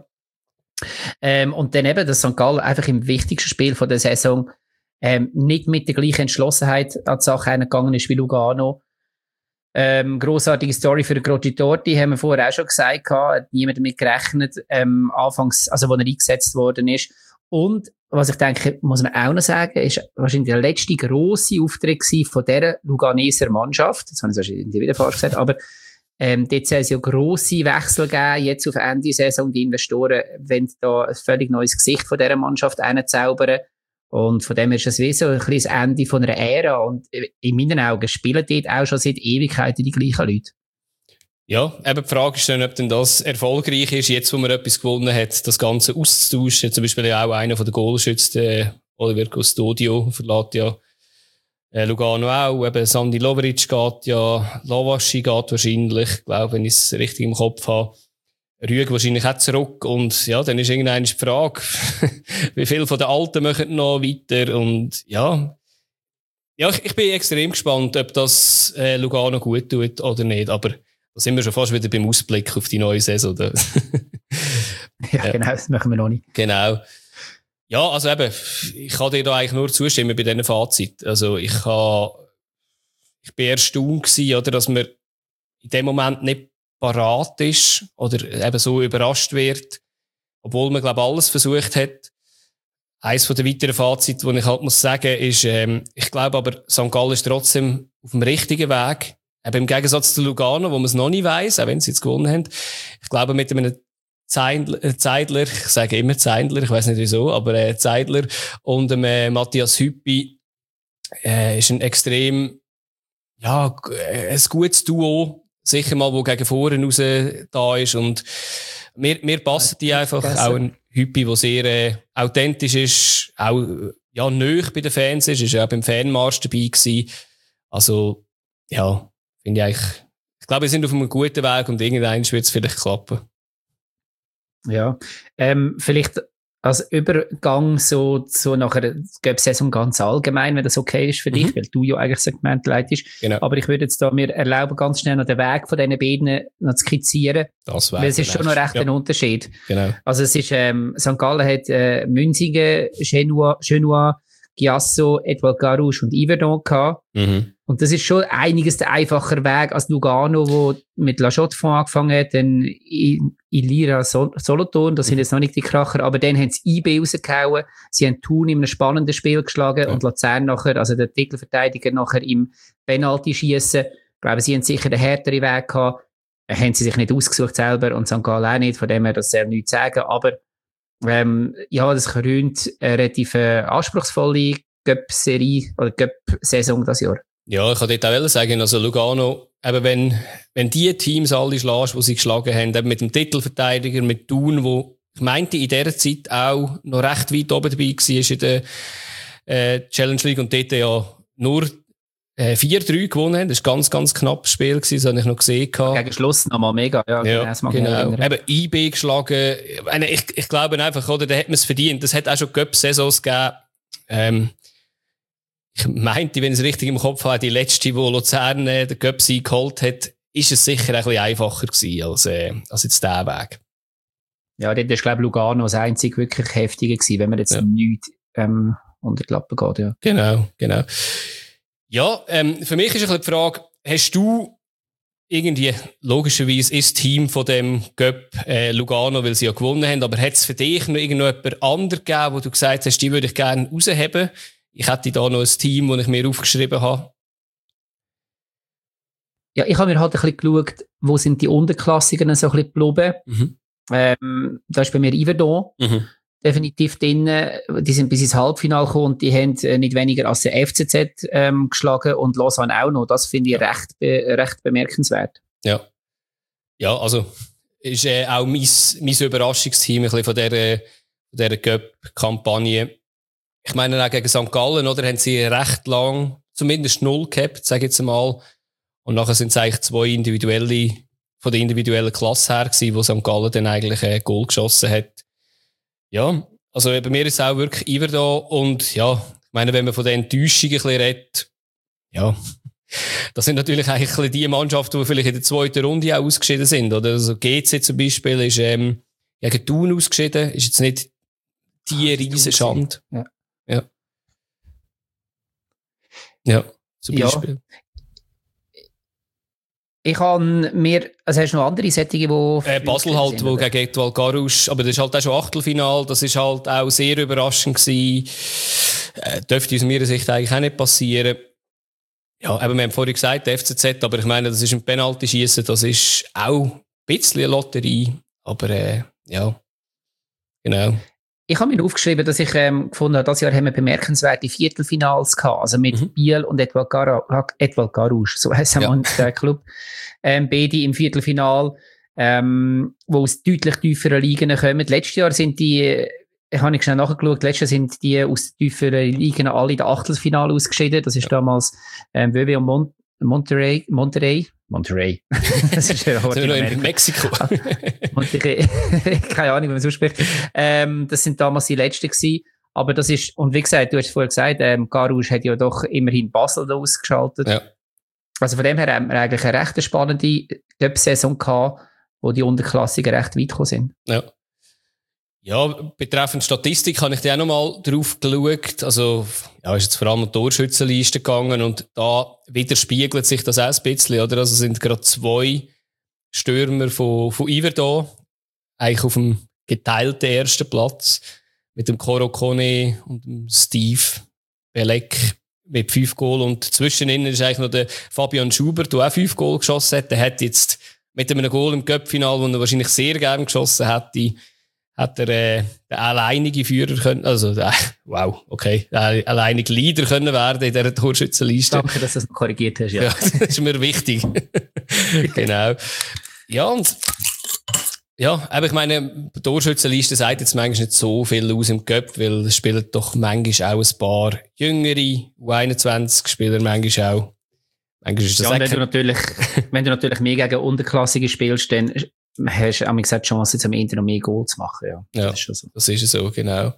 Ähm, und dann eben, dass Sankt Gallen einfach im wichtigsten Spiel von der Saison ähm, nicht mit der gleichen Entschlossenheit an die Sache gegangen ist wie Lugano. Ähm, grossartige Story für den Croce Torti, haben wir vorher auch schon gesagt, hat niemand damit gerechnet, ähm, anfangs, also wo er eingesetzt worden ist. Und was ich denke, muss man auch noch sagen, ist wahrscheinlich der letzte grosse Auftritt von dieser Luganeser Mannschaft. Das habe ich wahrscheinlich wieder falsch gesagt, aber Ähm, dort soll es ja grosse Wechsel geben, jetzt auf Ende der Saison. Die Investoren wollen da ein völlig neues Gesicht von dieser Mannschaft reinzaubern. Und von dem ist es wie so ein bisschen das Ende von einer Ära. Und in meinen Augen spielen dort auch schon seit Ewigkeiten die gleichen Leute. Ja, eben die Frage ist dann, ob denn das erfolgreich ist, jetzt wo man etwas gewonnen hat, das Ganze auszutauschen. Zum Beispiel auch einer von den Goalschützen, Oliver Custodio, verlässt ja Äh, Lugano auch, eben Sandi Lovric geht ja, Lavaschi geht wahrscheinlich, ich glaube, wenn ich es richtig im Kopf habe. Rüeg wahrscheinlich auch zurück und ja, dann ist irgendwann die Frage, wie viele von den Alten machen noch weiter und ja, ja, ich, ich bin extrem gespannt, ob das äh, Lugano gut tut oder nicht, aber da sind wir schon fast wieder beim Ausblick auf die neue Saison. Ja, genau, das machen wir noch nicht. Genau. Ja, also eben, ich kann dir da eigentlich nur zustimmen bei diesen Fazit. Also ich habe, ich bin erstaunt gewesen, oder, dass man in dem Moment nicht parat ist oder eben so überrascht wird, obwohl man, glaube ich, alles versucht hat. Eins von den weiteren Fazit, die ich halt muss sagen, ist, ähm, ich glaube aber, Sankt Gallen ist trotzdem auf dem richtigen Weg. Eben im Gegensatz zu Lugano, wo man es noch nicht weiss, auch wenn sie jetzt gewonnen haben. Ich glaube, mit einem Zeidler, Zeidler, ich sage immer Zeidler, ich weiß nicht wieso, aber äh, Zeidler und ähm, äh, Matthias Hüppi äh, ist ein extrem, ja, ein gutes Duo, sicher mal, wo gegen vorne raus da ist und mir, mir passen die einfach, auch ein Hüppi, der sehr äh, authentisch ist, auch ja, nöch bei den Fans ist. Er war ja auch beim Fanmarsch dabei gewesen. Also, ja, finde ich eigentlich, ich glaube, wir sind auf einem guten Weg und irgendwann wird es vielleicht klappen. Ja, ähm, vielleicht als Übergang so, so nach einer Göpp-Saison ganz allgemein, wenn das okay ist für dich, mhm. weil du ja eigentlich Segment leitest. Genau. Aber ich würde jetzt da mir erlauben, ganz schnell noch den Weg von diesen beiden noch zu skizzieren. Das wäre weil es ist schon noch recht ja. ein Unterschied. Genau. Also es ist, ähm, Sankt Gallen hat äh, Münsingen, Genoa, Genoa, Chiasso, Etoile Carouge und Yverdon gehabt. Mhm. Und das ist schon einiges der einfacher Weg als Lugano, wo mit La Chaux-de-Fonds angefangen hat, dann in, in Lira Sol- Solothurn, das mhm. sind jetzt noch nicht die Kracher, aber dann haben sie I B rausgehauen, sie haben Thun in einem spannenden Spiel geschlagen ja. und Luzern nachher, also der Titelverteidiger nachher im Penalty-Schiessen. Ich glaube, sie haben sicher den härteren Weg gehabt, haben sie sich nicht ausgesucht selber und Sankt Gallen auch nicht, von dem her das soll nichts sagen, aber ähm, ja, das krönt eine relativ äh, anspruchsvolle Cup-Serie oder Cup-Saison das Jahr. Ja, ich kann dort auch sagen, also Lugano, eben wenn, wenn die Teams alle schlägst, die sie geschlagen haben, eben mit dem Titelverteidiger, mit Thun, wo ich meinte in dieser Zeit auch noch recht weit oben dabei war in der äh, Challenge League und dort ja nur äh, vier drei gewonnen haben. Das war ein ganz, ganz knappes Spiel gewesen, das habe ich noch gesehen. Gegen Schluss nochmal mega, ja. Ja, genau. Eben I B geschlagen. Ich, ich glaube einfach, oder, da hat man es verdient. Das hat auch schon Cup-Saisons gegeben. Ähm, Ich meinte, wenn ich es richtig im Kopf habe, die letzte, wo Luzern äh, den Cup-Sieg geholt hat, ist es sicher ein bisschen einfacher gewesen als, äh, als jetzt der Weg. Ja, dort ist, glaube ich, Lugano das einzige wirklich heftige gewesen, wenn man jetzt ja. nichts ähm, unter die Lappen geht. Ja. Genau, genau. Ja, ähm, für mich ist ein bisschen die Frage, hast du irgendwie, logischerweise ist das Team von dem Cup äh, Lugano, weil sie ja gewonnen haben, aber hat es für dich noch irgendjemand anderen gegeben, wo du gesagt hast, die würde ich gerne rausheben? Ich hätte da noch ein Team, das ich mir aufgeschrieben habe. Ja, ich habe mir halt ein bisschen geschaut, wo sind die Unterklassigen so ein bisschen geblieben. Mhm. Ähm, da ist bei mir Yverdon mhm. definitiv drin. Die sind bis ins Halbfinale gekommen und die haben nicht weniger als der F C Z ähm, geschlagen und Lausanne auch noch. Das finde ich ja. recht, be- recht bemerkenswert. Ja, ja, also ist äh, auch mein, mein Überraschungsteam ein bisschen von dieser, von dieser Cup-Kampagne. Ich meine, auch gegen Sankt Gallen, oder, haben sie recht lang, zumindest null gehabt, sage ich jetzt mal. Und nachher sind es eigentlich zwei individuelle, von der individuellen Klasse her gewesen, wo Sankt Gallen dann eigentlich ein Goal geschossen hat. Ja, also bei mir ist es auch wirklich Yverdon. Und ja, ich meine, wenn man von den Enttäuschungen ein bisschen redet, ja, das sind natürlich eigentlich die Mannschaften, die vielleicht in der zweiten Runde auch ausgeschieden sind, oder? Also G C zum Beispiel ist, ähm, gegen Thun ausgeschieden, ist jetzt nicht die riesen Schande. Ja. Ja. Ja, zum Beispiel. Ja. Ich habe mir, also hast du noch andere Sättige, wo... Äh, Basel halt, sind, wo oder? Gegen Etoile Carouge, aber das ist halt auch schon Achtelfinal, das ist halt auch sehr überraschend gewesen. Äh, dürfte aus meiner Sicht eigentlich auch nicht passieren. Ja, eben, wir haben vorhin gesagt, der F C Z, aber ich meine, das ist ein Penalty-Schiessen, das ist auch ein bisschen eine Lotterie, aber äh, ja, genau. Ich habe mir aufgeschrieben, dass ich ähm, gefunden habe, dieses Jahr haben wir bemerkenswerte Viertelfinals gehabt, also mit mhm. Biel und Etoile Carouge, so heisst ja. der Club. Ähm, beide im Viertelfinal, ähm, wo aus deutlich tieferen Ligen kommen. Letztes Jahr sind die, äh, habe ich schnell nachgeschaut, letztes Jahr sind die aus tieferen Ligen alle in der Achtelfinale ausgeschieden. Das ist ja. damals ähm, W W und Mon- Monterrey, Monterrey, Monterrey. Das ist ja in, in Mexiko. Monterrey. Keine Ahnung, wie man es ausspricht. Ähm, das sind damals die letzten gewesen. Aber das ist, und wie gesagt, du hast es vorher gesagt, ähm, Carouge hat ja doch immerhin Basel da ausgeschaltet. Ja. Also von dem her haben wir eigentlich eine recht spannende Cup-Saison gehabt, wo die Unterklassigen recht weit gekommen sind. Ja. Ja, betreffend Statistik habe ich da auch nochmal drauf geschaut. Also, ja, ist jetzt vor allem um die Torschützenliste gegangen und da widerspiegelt sich das auch ein bisschen, oder? Also sind gerade zwei Stürmer von, von Yverdon eigentlich auf dem geteilten ersten Platz mit dem Koro Kone und dem Steve Belek mit fünf Goal und zwischen ihnen ist eigentlich noch der Fabian Schubert, der auch fünf Goal geschossen hat. Der hat jetzt mit einem Goal im Cup-Final, den er wahrscheinlich sehr gerne geschossen hätte, hat er äh, der alleinige Führer können, also äh, wow, okay, der alleinige Leader können werden in dieser Torschützenliste. Danke, dass du das korrigiert hast. Ja, ja das ist mir wichtig. Genau. Ja, und Ja, aber ich meine, die Torschützenliste sagt jetzt manchmal nicht so viel aus im Cup, weil es spielen doch manchmal auch ein paar jüngere U einundzwanzig-Spieler manchmal auch. Manchmal ist das ja, wenn du natürlich, wenn du natürlich mehr gegen Unterklassige spielst, dann hast du auch gesagt, die Chance, jetzt am Ende noch mehr Goal zu machen. Ja, ja, das ist schon so. Das ist so, genau.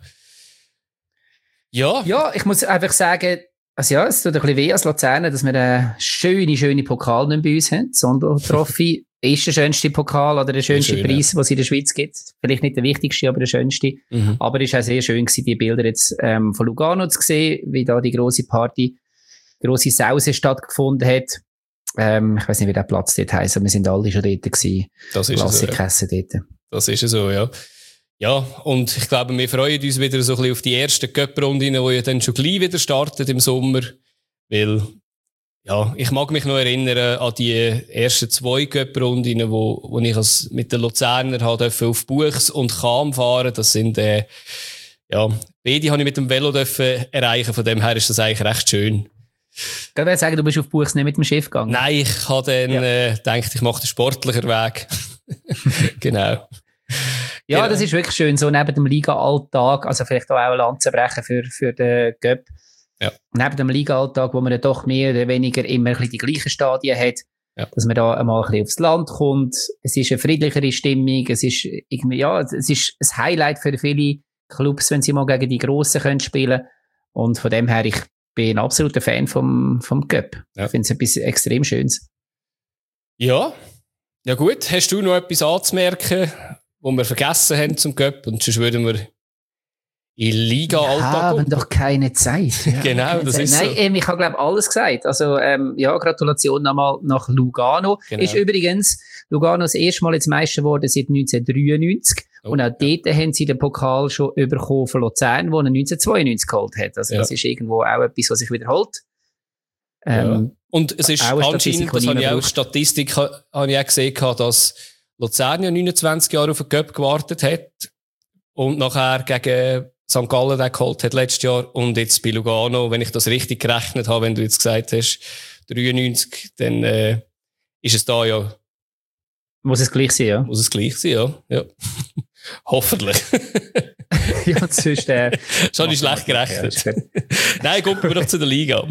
Ja. Ja, ich muss einfach sagen, also ja, es tut ein bisschen weh als Luzerner, dass wir einen schönen, schönen Pokal nicht bei uns haben. Sondro-Trophy ist der schönste Pokal oder der schönste schön, Preis, ja, den es in der Schweiz gibt. Vielleicht nicht der wichtigste, aber der schönste. Mhm. Aber es war auch sehr schön gewesen, die Bilder jetzt ähm, von Lugano zu sehen, wie da die grosse Party, die grosse Sause stattgefunden hat. Ähm, ich weiss nicht, wie der Platz dort heisst, aber wir sind alle schon dort gewesen. Das ist so, ja. Dort. Das ist so, ja. Ja, und ich glaube, wir freuen uns wieder so ein bisschen auf die ersten Cup-Runden, die ja dann schon gleich wieder startet im Sommer. Weil, ja, ich mag mich noch erinnern an die ersten zwei Cup-Runden, wo, wo ich als mit den Luzerner halt auf Buchs und Cham fahren. Das sind, äh, ja, beide habe ich mit dem Velo dürfen erreichen. Von dem her ist das eigentlich recht schön. Ich würde sagen, du bist auf Buchs nicht mit dem Schiff gegangen. Nein, ich habe dann ja. äh, gedacht, ich mache den sportlichen Weg. Genau. Ja, genau. Das ist wirklich schön, so neben dem Liga-Alltag, also vielleicht auch eine Lanze brechen für, für den Cup. Ja. Neben dem Liga-Alltag, wo man dann doch mehr oder weniger immer ein bisschen die gleichen Stadien hat, ja. dass man da einmal ein bisschen aufs Land kommt. Es ist eine friedlichere Stimmung, es ist irgendwie, ja, es ist ein Highlight für viele Clubs, wenn sie mal gegen die Grossen können spielen. Und von dem her, ich bin ein absoluter Fan vom, vom Cup. Ja. Ich finde es etwas extrem Schönes. Ja. Ja gut, hast du noch etwas anzumerken, was wir vergessen haben zum Cup? Und sonst würden wir in Liga-Alltag Wir haben doch keine Zeit. Ja, genau, keine das Zeit. ist Nein, so. Ähm, ich habe, glaube ich, alles gesagt. Also, ähm, ja, Gratulation nochmal nach Lugano. Genau. Ist übrigens Lugano das erste Mal jetzt Meister geworden seit neunzehnhundertdreiundneunzig. Oh, und auch ja. dort haben sie den Pokal schon bekommen von Luzern, wo er neunzehnhundertzweiundneunzig geholt hat. Also, ja. das ist irgendwo auch etwas, was sich wiederholt. Ähm, ja. Und es ist anscheinend, das habe ich auch, Statistik habe ich auch gesehen, dass Luzern ja neunundzwanzig Jahre auf den Cup gewartet hat und nachher gegen Sankt Gallen den geholt hat letztes Jahr und jetzt bei Lugano, wenn ich das richtig gerechnet habe, wenn du jetzt gesagt hast, dreiundneunzig, dann äh, ist es da ja... Muss es gleich sein, ja? Muss es gleich sein, ja. ja. Hoffentlich. Ja, sonst... Äh, das habe ich schlecht gerechnet. Ja, nein, gucken wir doch zu der Liga.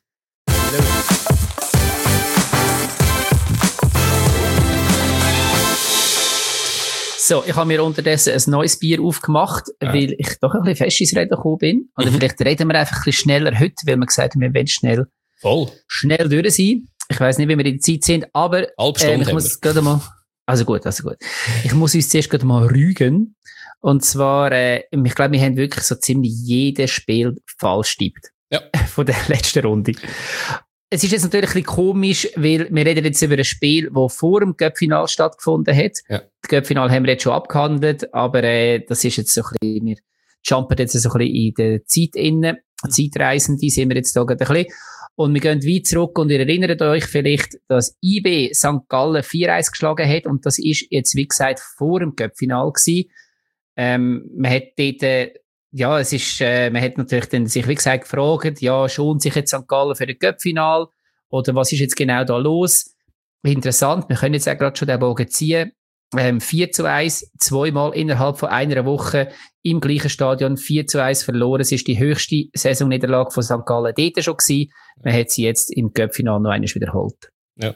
So, ich habe mir unterdessen ein neues Bier aufgemacht, ja. weil ich doch ein bisschen fest ins Reden gekommen bin. Oder mhm. vielleicht reden wir einfach ein bisschen schneller heute, weil wir gesagt haben, wir wollen schnell, Voll. schnell durch sein. Ich weiss nicht, wie wir in der Zeit sind, aber äh, ich muss gerade mal, also gut, also gut. Ich muss uns zuerst gerade mal rügen. Und zwar, äh, ich glaube, wir haben wirklich so ziemlich jedes Spiel falsch tippt. Ja. Von der letzten Runde. Es ist jetzt natürlich ein bisschen komisch, weil wir reden jetzt über ein Spiel, das vor dem Cup-Final stattgefunden hat. Ja. Das Cup-Final haben wir jetzt schon abgehandelt, aber äh, das ist jetzt so ein bisschen, wir jumpen jetzt so ein bisschen in der Zeit innen. Zeitreisende sind wir jetzt da gerade ein bisschen. Und wir gehen weit zurück und ihr erinnert euch vielleicht, dass I B Sankt Gallen vier eins geschlagen hat und das ist jetzt, wie gesagt, vor dem Cup-Final gewesen. Ähm, man hat dort, äh, ja, es ist, äh, man hat natürlich dann sich, wie gesagt, gefragt, ja, schont sich jetzt Sankt Gallen für das Cup-Final? Oder was ist jetzt genau da los? Interessant, wir können jetzt auch gerade schon den Bogen ziehen. Ähm, vier zu eins, zweimal innerhalb von einer Woche im gleichen Stadion vier zu eins verloren. Es ist die höchste Saisonniederlage von Sankt Gallen dort schon gewesen. Man hat sie jetzt im Cup-Final noch einmal wiederholt. Ja.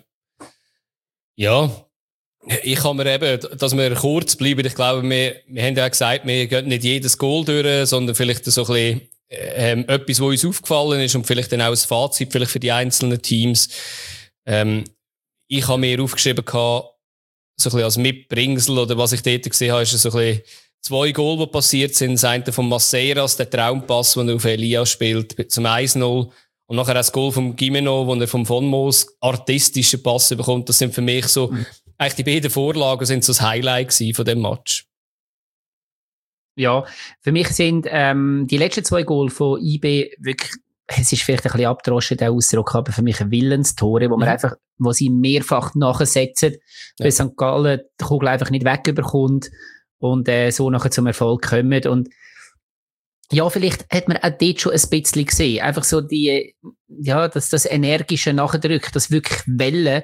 Ja. Ich kann mir eben, dass wir kurz bleiben, ich glaube, wir, wir haben ja gesagt, wir gehen nicht jedes Goal durch, sondern vielleicht so ein bisschen, ähm, etwas, was uns aufgefallen ist und vielleicht dann auch ein Fazit vielleicht für die einzelnen Teams. Ähm, ich habe mir aufgeschrieben gehabt, so ein bisschen als Mitbringsel oder was ich dort gesehen habe, ist so ein bisschen zwei Goal, die passiert sind. Das eine von Maceras, der Traumpass, den er auf Elias spielt, zum eins null. Und nachher auch das Goal vom Gimeno, wo er vom Von Moos artistischen Pass bekommt. Das sind für mich so, mhm. eigentlich die beiden Vorlagen sind so das Highlight gewesen von dem Match. Ja, für mich sind ähm, die letzten zwei Goal von I B wirklich, es ist vielleicht ein bisschen abgedroschen, der Ausdruck, aber für mich ein Willenstore, wo man mhm. einfach, wo sie mehrfach nachsetzen, ja. weil Sankt Gallen die Kugel einfach nicht wegbekommt und äh, so nachher zum Erfolg kommen. Und ja, vielleicht hat man auch dort schon ein bisschen gesehen. Einfach so die, ja, dass das energische Nachdrück, das wirklich Wellen,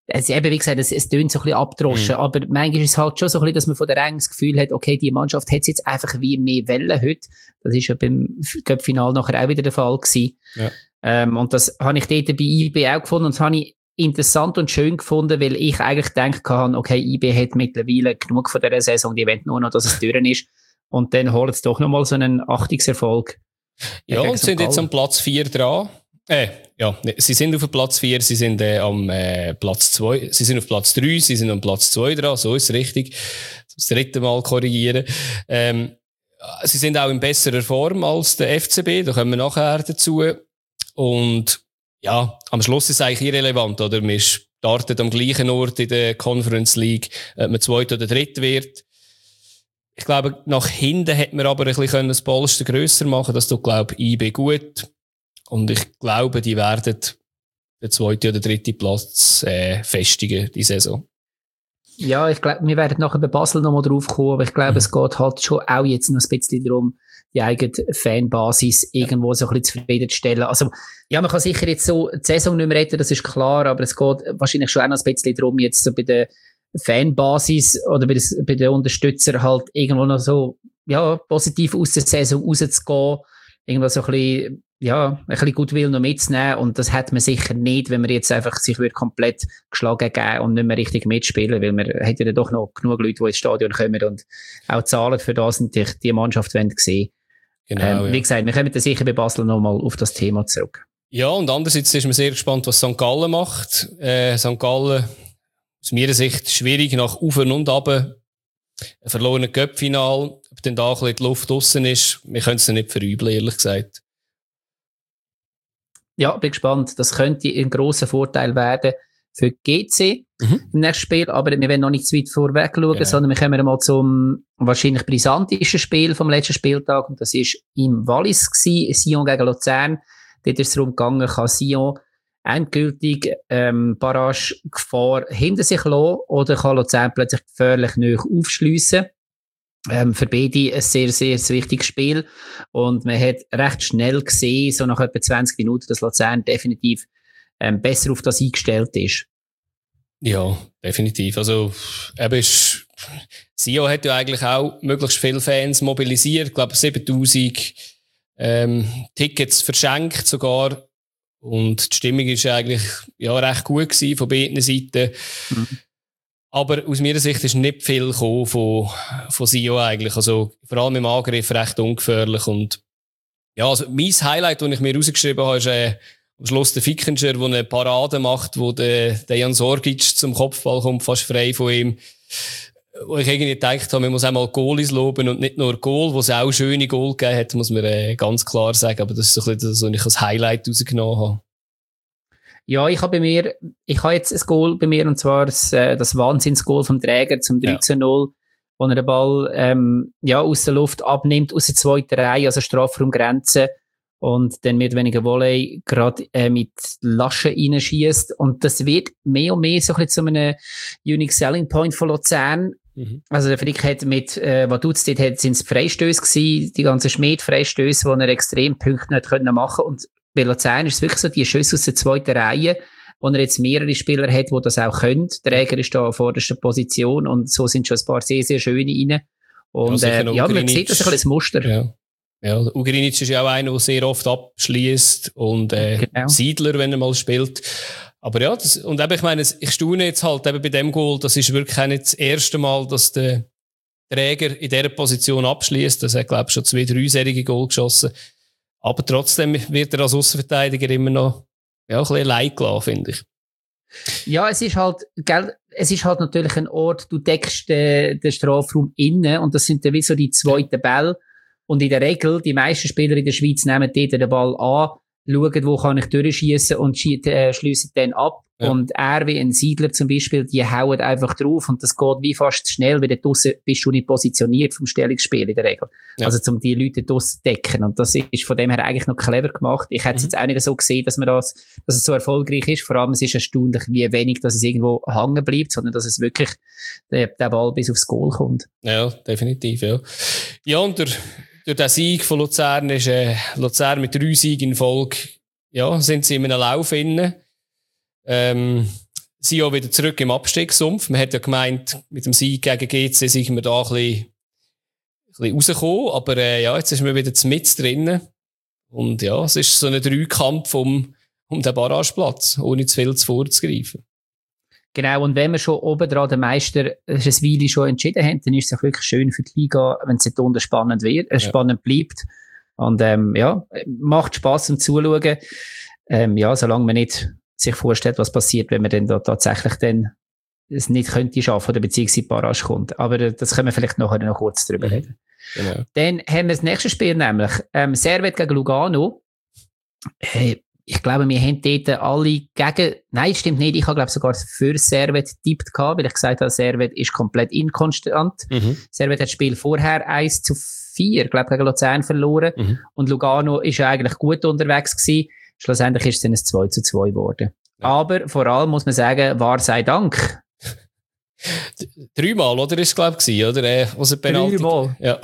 es, eben, wie gesagt, es, es tönt so ein bisschen abgedroschen, mhm. aber manchmal ist es halt schon so ein bisschen, dass man von der Ränge das Gefühl hat, okay, die Mannschaft hat es jetzt einfach wie mehr Wellen heute. Das ist ja beim Cup-Final nachher auch wieder der Fall gewesen. Ja. Ähm, und das habe ich dort bei I B auch gefunden und das habe ich interessant und schön gefunden, weil ich eigentlich gedacht habe, okay, I B hat mittlerweile genug von dieser Saison, die wollen nur noch, dass es durch ist. Und dann holen sie doch nochmal so einen Achtungserfolg. Ja, und sind jetzt am Platz vier dran. Äh, ja, sie sind auf Platz vier, sie sind äh, am äh, Platz zwei, sie sind auf Platz drei, sie sind am Platz zwei dran, so ist es richtig. Das dritte Mal korrigieren. Ähm, sie sind auch in besserer Form als der F C B, da kommen wir nachher dazu. Und ja, am Schluss ist es eigentlich irrelevant, oder? Man startet am gleichen Ort in der Conference League, ob man zweit oder dritt wird. Ich glaube, nach hinten hätte man aber ein bisschen das Polster grösser machen können. Das tut, glaube ich, I B gut. Und ich glaube, die werden den zweiten oder dritten Platz äh, festigen, die Saison. Ja, ich glaube, wir werden nachher bei Basel nochmal drauf kommen, aber ich glaube, mhm. es geht halt schon auch jetzt noch ein bisschen darum, die eigene Fanbasis irgendwo so ein bisschen zufriedenzustellen. Also, ja, man kann sicher jetzt so die Saison nicht mehr retten, das ist klar, aber es geht wahrscheinlich schon auch noch ein bisschen darum, jetzt so bei der Fanbasis oder bei, des, bei den Unterstützern halt irgendwo noch so, ja, positiv aus der Saison rauszugehen, irgendwo so ein bisschen, ja, ein bisschen Goodwill noch mitzunehmen und das hat man sicher nicht, wenn man jetzt einfach sich wird komplett geschlagen geben und nicht mehr richtig mitspielen, weil man hat ja doch noch genug Leute, die ins Stadion kommen und auch zahlen für das und die, die Mannschaft wollen sehen. Genau, ähm, ja. Wie gesagt, wir kommen dann sicher bei Basel nochmal auf das Thema zurück. Ja, und andererseits ist man sehr gespannt, was Sankt Gallen macht. Äh, Sankt Gallen, aus meiner Sicht, schwierig nach Auf und Ab. Ein verlorenes Cup-Final, ob dann da ein bisschen die Luft draussen ist, wir können es nicht verübeln, ehrlich gesagt. Ja, bin gespannt. Das könnte ein grosser Vorteil werden für G C mhm. im nächsten Spiel, aber wir werden noch nicht zu weit vorweg schauen, genau. sondern wir kommen mal zum wahrscheinlich brisantesten Spiel vom letzten Spieltag und das ist im Wallis gewesen, Sion gegen Luzern. Dort ist es darum gegangen, kann Sion endgültig ähm, Barrage-Gefahr hinter sich lassen oder kann Luzern plötzlich gefährlich neu aufschliessen. Ähm, für beide ein sehr, sehr wichtiges Spiel. Und man hat recht schnell gesehen, so nach etwa zwanzig Minuten, dass Luzern definitiv ähm, besser auf das eingestellt ist. Ja, definitiv. Also, eben ist, Sion hat ja eigentlich auch möglichst viele Fans mobilisiert. Ich glaube, siebentausend ähm, Tickets verschenkt sogar. Und die Stimmung ist eigentlich ja, recht gut gewesen von beiden Seiten. Mhm. Aber aus meiner Sicht ist nicht viel gekommen von, von Sion eigentlich. Also, vor allem im Angriff recht ungefährlich. Und, ja, also, mein Highlight, das ich mir rausgeschrieben habe, ist, äh, am Schluss der Fickinger, der eine Parade macht, wo der, der Jan Sorgic zum Kopfball kommt, fast frei von ihm. Wo ich irgendwie gedacht habe, man muss auch mal Goalies loben und nicht nur Goal, wo es auch schöne Goal gegeben hat, muss man äh, ganz klar sagen. Aber das ist so ein bisschen das, was ich als Highlight rausgenommen habe. Ja, ich habe bei mir, ich habe jetzt ein Goal bei mir, und zwar das, äh, das Wahnsinnsgoal vom Träger zum dreizehn null, ja. wo er den Ball, ähm, ja, aus der Luft abnimmt, aus der zweiten Reihe, also Strafraumgrenze, und dann mit weniger Volley gerade äh, mit Laschen reinschießt. Und das wird mehr und mehr so ein bisschen zu einem Unique Selling Point von Luzern. Mhm. Also der Frick hat mit, äh, was tut's dort, hat, sind's Freistöße gewesen, die ganzen Schmied-Freistöße, die er extrem Punkte nicht können machen. Und bei Luzern ist es wirklich so, die Schüsse aus der zweiten Reihe, wo er jetzt mehrere Spieler hat, die das auch können. Der Träger ist da an vorderster Position und so sind schon ein paar sehr, sehr schöne rein. Und ja, äh, ja man sieht das ein bisschen das Muster. Ja. Ja, Ugrinic ist ja auch einer, der sehr oft abschließt und äh, genau. Siedler, wenn er mal spielt. Aber ja, das, und eben, ich meine, ich staune jetzt halt eben bei dem Goal, das ist wirklich auch nicht das erste Mal, dass der Träger in dieser Position abschließt. Das hat, glaube ich, schon zwei, drei Serie Goal geschossen. Aber trotzdem wird er als Aussenverteidiger immer noch ja, ein bisschen allein gelassen, finde ich. Ja, es ist halt, gell, es ist halt natürlich ein Ort, du deckst den, den Strafraum innen und das sind dann wie so die zweiten Bälle. Und in der Regel, die meisten Spieler in der Schweiz nehmen dort den Ball an, schauen, wo kann ich durchschießen und äh, schliessen dann ab. Ja. Und er wie ein Siedler zum Beispiel, die hauen einfach drauf und das geht wie fast schnell, weil dort draussen bist du nicht positioniert vom Stellungsspiel in der Regel. Ja. Also um die Leute draussen zu decken. Und das ist von dem her eigentlich noch clever gemacht. Ich hätte es mhm. jetzt auch nicht so gesehen, dass man das, dass es so erfolgreich ist. Vor allem es ist erstaunlich, wie wenig, dass es irgendwo hängen bleibt, sondern dass es wirklich der, der Ball bis aufs Goal kommt. Ja, definitiv, ja. Ja, und der, durch den Sieg von Luzern ist äh, Luzern mit drei Siegen in Folge, ja, sind sie in einem Lauf inne. Ähm, sind ja wieder zurück im Abstiegssumpf. Man hat ja gemeint, mit dem Sieg gegen G C sind wir da ein bisschen, ein bisschen rausgekommen. Aber äh, ja, jetzt ist man wieder mit drinnen. Und ja, es ist so ein Dreikampf um, um den Barrageplatz, ohne zu viel vorzugreifen. Genau, und wenn wir schon oben dran den Meister eine Weile schon entschieden haben, dann ist es auch wirklich schön für die Liga, wenn es unten spannend wird, äh, spannend ja. bleibt. Und ähm, ja, macht Spass zum Zuschauen. Ähm, ja, solange man nicht sich vorstellt, was passiert, wenn man dann da tatsächlich dann es nicht könnte schaffen oder beziehungsweise die Barrage kommt. Aber äh, das können wir vielleicht nachher noch kurz drüber reden. Genau. Dann haben wir das nächste Spiel nämlich, ähm, Servette gegen Lugano. Hey, ich glaube, wir haben dort alle gegen, nein, stimmt nicht, ich habe glaube sogar für Servette getippt gehabt, weil ich gesagt habe, Servette ist komplett inkonstant. Mhm. Servette hat das Spiel vorher eins zu vier, glaube gegen Luzern verloren. Mhm. Und Lugano ist ja eigentlich gut unterwegs gewesen. Schlussendlich ist es dann ein zwei zu zwei geworden. Ja. Aber vor allem muss man sagen, wahr sei Dank. Dreimal, oder? Ist es, glaube ich, oder? Äh, was Penalty. Dreimal. Ja.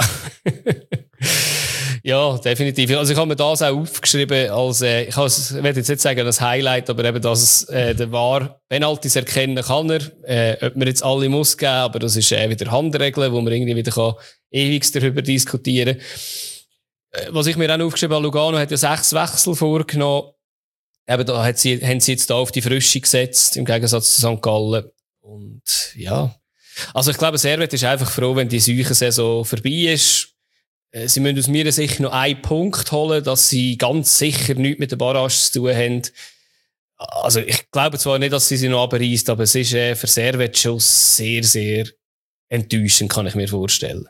Ja, definitiv. Also ich habe mir das auch aufgeschrieben als, äh, ich werde jetzt nicht sagen das Highlight, aber eben, dass äh, der V A R Penalties erkennen kann er. Äh, ob man jetzt alle muss geben, aber das ist äh, wieder Handregeln, wo man irgendwie wieder kann ewig darüber diskutieren kann. Äh, was ich mir auch aufgeschrieben habe, Lugano hat ja sechs Wechsel vorgenommen. Eben da hat sie, haben sie jetzt da auf die Frische gesetzt, im Gegensatz zu Sankt Gallen. Und ja, also ich glaube, Servette ist einfach froh, wenn die Saison vorbei ist. Sie müssen aus meiner Sicht noch einen Punkt holen, dass sie ganz sicher nichts mit der Barrage zu tun haben. Also ich glaube zwar nicht, dass sie sie noch abreißt, aber es ist äh, für Servette schon sehr, sehr enttäuschend, kann ich mir vorstellen.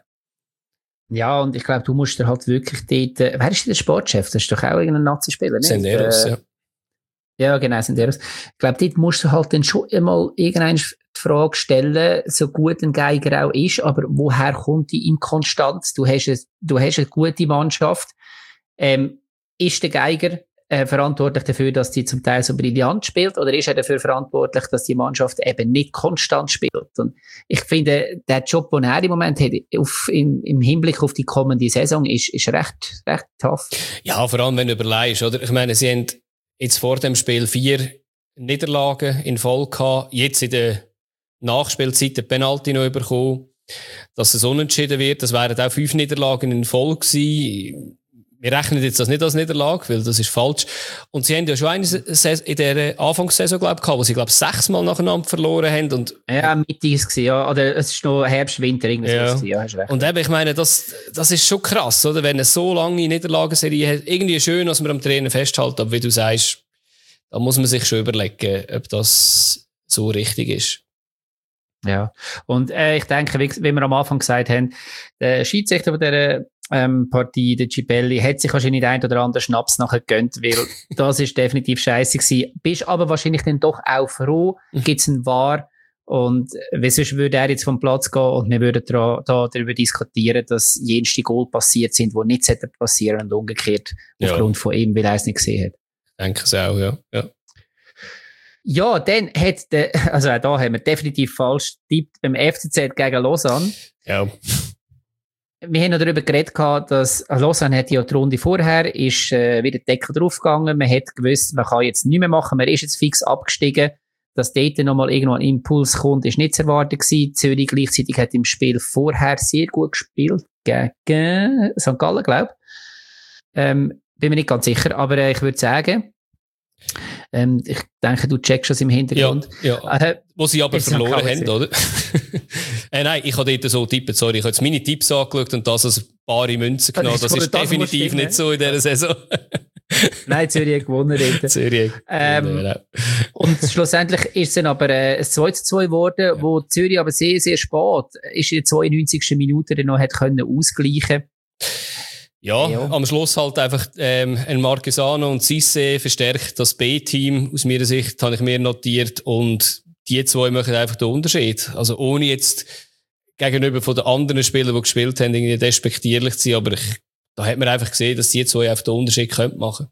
Ja, und ich glaube, du musst dir halt wirklich dort... Äh, wer ist der Sportchef? Das ist doch auch irgendein Nazi-Spieler, nicht? Senderos, äh, ja. Ja, genau, Senderos. Ich glaube, dort musst du halt dann schon einmal irgendeine die Frage stellen, so gut ein Geiger auch ist, aber woher kommt die Inkonstanz? Du hast eine, du hast eine gute Mannschaft. Ähm, ist der Geiger äh, verantwortlich dafür, dass die zum Teil so brillant spielt, oder ist er dafür verantwortlich, dass die Mannschaft eben nicht konstant spielt? Und ich finde, der Job, den er im Moment hat, auf, in, im Hinblick auf die kommende Saison, ist, ist recht, recht tough. Ja, vor allem, wenn du überlegst, oder? Ich meine, sie haben jetzt vor dem Spiel vier Niederlagen in Folge gehabt, jetzt in der Nachspielzeit den Penalty noch bekommen, dass es unentschieden wird. Das wären auch fünf Niederlagen in Folge gewesen. Wir rechnen jetzt das nicht als Niederlage, weil das ist falsch. Und sie haben ja schon eine Saison, in der Anfangssaison, glaube ich, gehabt, wo sie, glaube ich, sechsmal nacheinander verloren haben. Und ja, Mitte ist es, ja. Oder es ist noch Herbst, Winter, irgendwas. Ja. Was ja, hast recht. Und eben, ich meine, das, das ist schon krass, oder? Wenn eine so lange Niederlagenserie hat. Irgendwie schön, dass man am Trainer festhält, aber wie du sagst, da muss man sich schon überlegen, ob das so richtig ist. Ja, und äh, ich denke, wie, wie wir am Anfang gesagt haben, der Schiedsrichter von dieser ähm, Partie, der Cibelli, hat sich wahrscheinlich den einen oder anderen Schnaps nachher gegönnt, weil das ist definitiv scheisse gewesen. Bist aber wahrscheinlich dann doch auch froh, gibt's einen V A R, und wie sonst würde er jetzt vom Platz gehen und wir würden da, da darüber diskutieren, dass jenste Goal passiert sind, die nicht passieren und umgekehrt ja. Aufgrund von ihm, weil er es nicht gesehen hat. Ich denke es auch, ja. ja. Ja, dann hat der, also auch da haben wir definitiv falsch getippt beim F C Z gegen Lausanne. Ja. Wir haben noch darüber geredet, dass Lausanne hat ja die Runde vorher, ist äh, wieder Deckel draufgegangen. Man hat gewusst, man kann jetzt nichts mehr machen, man ist jetzt fix abgestiegen. Dass dort nochmal irgendwo ein Impuls kommt, ist nicht zu erwarten gewesen. Zürich gleichzeitig hat im Spiel vorher sehr gut gespielt gegen Sankt Gallen, glaube ich. Ähm, bin mir nicht ganz sicher, aber äh, ich würde sagen, Ähm, ich denke, du checkst das im Hintergrund. Ja, ja. Äh, Wo sie aber verloren haben, oder? äh, nein, ich habe dort so tippt, sorry. Ich habe jetzt meine Tipps angeschaut und das als bare Münzen genommen. Das, das ist das definitiv nicht so in dieser Saison. Nein, Zürich hat gewonnen. Zürich ähm, gewonnen, und schlussendlich ist es dann aber äh, ein zwei zu zwei geworden, ja. Wo Zürich aber sehr, sehr spät ist in der zweiundneunzigsten Minute dann noch hat können ausgleichen. Ja, ja, am Schluss halt einfach ähm, ein Marquesano und Cisse verstärkt das B-Team. Aus meiner Sicht habe ich mir notiert und die zwei machen einfach den Unterschied. Also ohne jetzt gegenüber von den anderen Spielern, die gespielt haben, irgendwie despektierlich zu sein, aber ich, da hat man einfach gesehen, dass die zwei einfach den Unterschied können machen.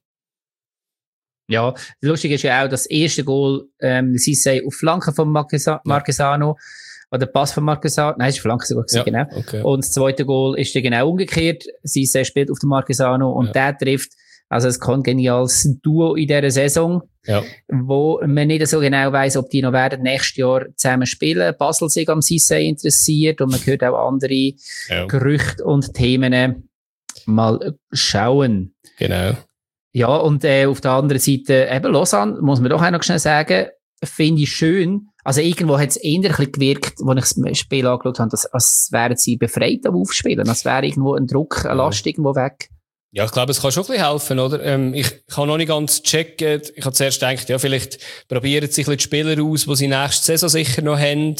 Ja, lustig ist ja auch, das erste Goal, ähm, Cisse auf Flanke von Marquesa- Marquesano. Ja. Oder Pass von Marquesano. Nein, es ist Flanke sogar gewesen, ja, genau. Okay. Und das zweite Goal ist dann genau umgekehrt. Cisse spielt auf den Marquesano und ja. der trifft. Also ein kongeniales Duo in dieser Saison, ja. wo man nicht so genau weiss, ob die noch werden nächstes Jahr zusammen spielen. Basel sich am Cissé interessiert und man hört auch andere ja. Gerüchte und Themen. Mal schauen. Genau. Ja, und äh, auf der anderen Seite, eben Lausanne, muss man doch auch noch schnell sagen, finde ich schön. Also irgendwo hat es eher ein bisschen gewirkt, als ich das Spiel angeschaut habe, als, als wären sie befreit am Aufspielen. Als wäre irgendwo ein Druck, eine Last irgendwo weg. Ja, ich glaube, es kann schon ein bisschen helfen, oder? Ähm, ich kann noch nicht ganz checken. Ich habe zuerst gedacht, ja, vielleicht probieren sie ein bisschen die Spieler aus, die sie nächste Saison sicher noch haben.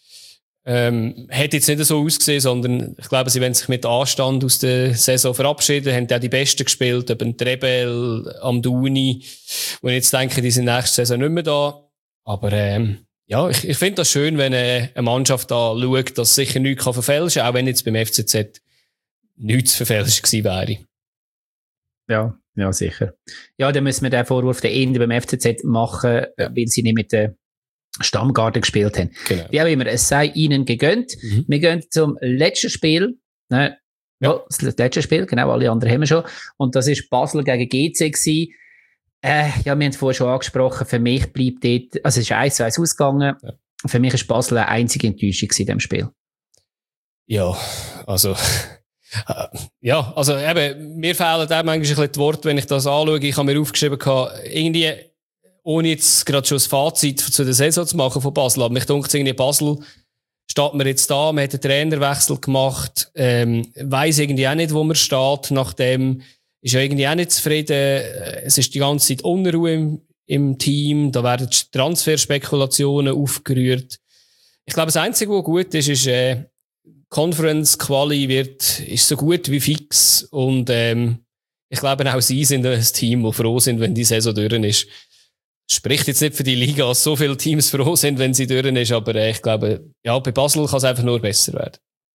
Ähm, hat jetzt nicht so ausgesehen, sondern ich glaube, sie wollen sich mit Anstand aus der Saison verabschieden, haben auch die Besten gespielt, eben Trebel, Amdouni, wo ich jetzt denke, die sind nächste Saison nicht mehr da. Aber ähm, ja, ich, ich finde das schön, wenn äh, eine Mannschaft da schaut, dass sicher nichts kann verfälschen kann, auch wenn jetzt beim F C Z nichts zu verfälschen gewesen wäre. Ja, ja, sicher. Ja, dann müssen wir den Vorwurf der Ende beim F C Z machen, ja. weil sie nicht mit der Stammgarde gespielt haben. Genau. Wie auch immer, es sei ihnen gegönnt. Mhm. Wir gehen zum letzten Spiel. Ne? Ja. Ja, das letzte Spiel, genau, alle anderen haben wir schon. Und das ist Basel gegen G C gewesen. Äh, ja, wir haben es vorher schon angesprochen, für mich bleibt dort, also es ist eins zu eins ausgegangen. Ja. Für mich ist Basel eine einzige Enttäuschung in diesem Spiel. Ja, also, äh, ja, also eben, mir fehlen auch manchmal ein bisschen die Worte, wenn ich das anschaue. Ich habe mir aufgeschrieben, irgendwie, ohne jetzt gerade schon das Fazit zu der Saison zu machen von Basel, aber mich denkt irgendwie, Basel steht man jetzt da, man hat einen Trainerwechsel gemacht, ähm, weiss irgendwie auch nicht, wo man steht, nachdem ist ja irgendwie auch nicht zufrieden, es ist die ganze Zeit Unruhe im, im Team, da werden Transferspekulationen aufgerührt. Ich glaube, das Einzige, was gut ist, ist, äh, Conference Quali wird, ist so gut wie fix und, ähm, ich glaube auch sie sind ein Team, die froh sind, wenn die Saison durch ist. Spricht jetzt nicht für die Liga, dass so viele Teams froh sind, wenn sie durch ist, aber äh, ich glaube, ja, bei Basel kann es einfach nur besser werden.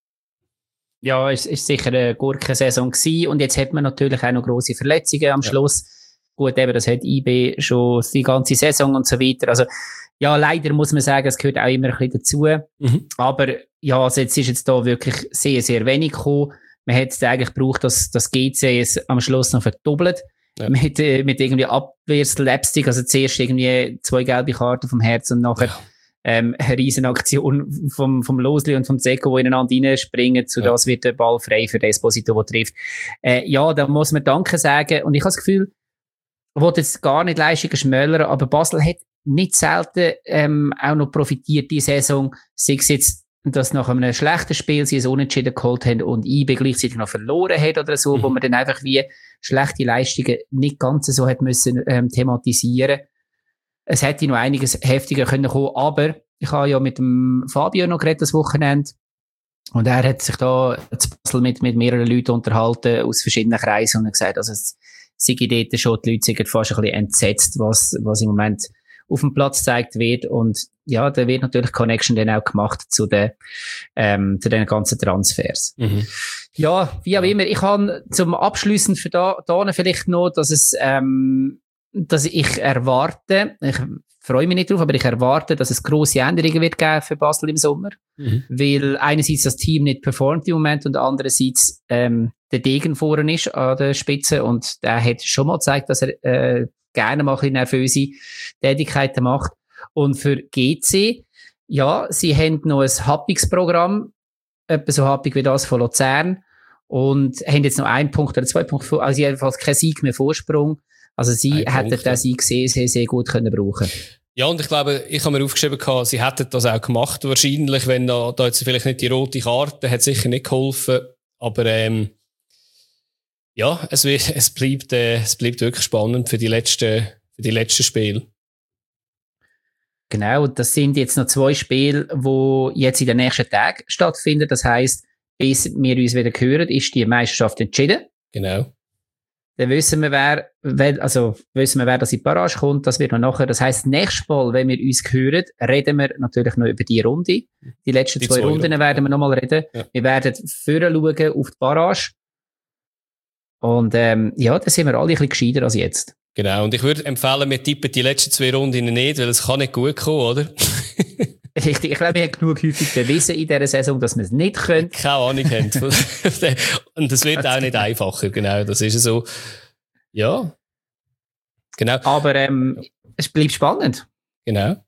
Ja, es ist sicher eine Gurkensaison gewesen und jetzt hat man natürlich auch noch grosse Verletzungen am ja. Schluss. Gut, eben, das hat I B schon die ganze Saison und so weiter. Also, ja, leider muss man sagen, es gehört auch immer ein bisschen dazu. Mhm. Aber, ja, also jetzt ist jetzt da wirklich sehr, sehr wenig gekommen. Man hätte es eigentlich gebraucht, dass das G C es am Schluss noch verdoppelt. Ja. Mit, äh, mit irgendwie Abwehrslapstick, also zuerst irgendwie zwei gelbe Karten vom Herz und nachher ja. ähm, eine riesen Aktion vom, vom Losli und vom Zeko, die ineinander reinspringen, zu ja. das wird der Ball frei für Esposito, der trifft. Äh, ja, da muss man Danke sagen und ich habe das Gefühl, ich will jetzt gar nicht Leistungen schmälern, aber Basel hat nicht selten ähm, auch noch profitiert die Saison, sei es jetzt, dass nach einem schlechten Spiel sie es unentschieden geholt haben und I B gleichzeitig noch verloren hat oder so, mhm. wo man dann einfach wie schlechte Leistungen nicht ganz so hat müssen ähm, thematisieren. Es hätte noch einiges heftiger können kommen, aber ich habe ja mit dem Fabio noch geredet das Wochenende und er hat sich da mit, mit mehreren Leuten unterhalten aus verschiedenen Kreisen und hat gesagt, also es sei dort schon, die Leute sind fast ein bisschen entsetzt, was, was im Moment auf dem Platz gezeigt wird und ja, da wird natürlich Connection dann auch gemacht zu den, ähm, zu den ganzen Transfers. Mhm. Ja, wie auch immer. Ich habe zum Abschliessen für da, da vielleicht noch, dass es, ähm, dass ich erwarte, ich freue mich nicht drauf, aber ich erwarte, dass es grosse Änderungen wird geben für Basel im Sommer. Mhm. Weil einerseits das Team nicht performt im Moment und andererseits, ähm, der Degen vorne ist an der Spitze und der hat schon mal gezeigt, dass er, äh, gerne mal ein bisschen nervöse Tätigkeiten macht. Und für G C, ja, sie haben noch ein Happungsprogramm, etwa so happig wie das von Luzern, und haben jetzt noch einen Punkt oder zwei Punkte, also jedenfalls kein Sieg mehr Vorsprung. Also sie ein hätten Punkt, den Sieg sehr, sehr, sehr gut können brauchen. Ja, und ich glaube, ich habe mir aufgeschrieben, sie hätten das auch gemacht, wahrscheinlich, wenn da, da jetzt vielleicht nicht die rote Karte, hat sicher nicht geholfen, aber ähm, ja, es, wird, es, bleibt, äh, es bleibt wirklich spannend für die letzten, für die letzten Spiele. Genau, das sind jetzt noch zwei Spiele, die jetzt in den nächsten Tagen stattfinden. Das heisst, bis wir uns wieder hören, ist die Meisterschaft entschieden. Genau. Dann wissen wir, wer, also wissen wir, wer das in die Barrage kommt. Das wird noch nachher. Das heisst, nächstes Mal, wenn wir uns hören, reden wir natürlich noch über die Runde. Die letzten die zwei, zwei Runden, Runden werden wir nochmal reden. Ja. Wir werden vorher schauen auf die Barrage. Und ähm, ja, da sind wir alle ein bisschen gescheiter als jetzt. Genau, und ich würde empfehlen, wir tippen die letzten zwei Runden nicht, weil es kann nicht gut kommen, oder? Richtig, ich glaube, wir haben genug häufig bewiesen in dieser Saison, dass wir es nicht können. Keine Ahnung haben. Und es wird auch nicht einfacher, genau, das ist so. Ja. Genau. Aber ähm, es bleibt spannend. Genau.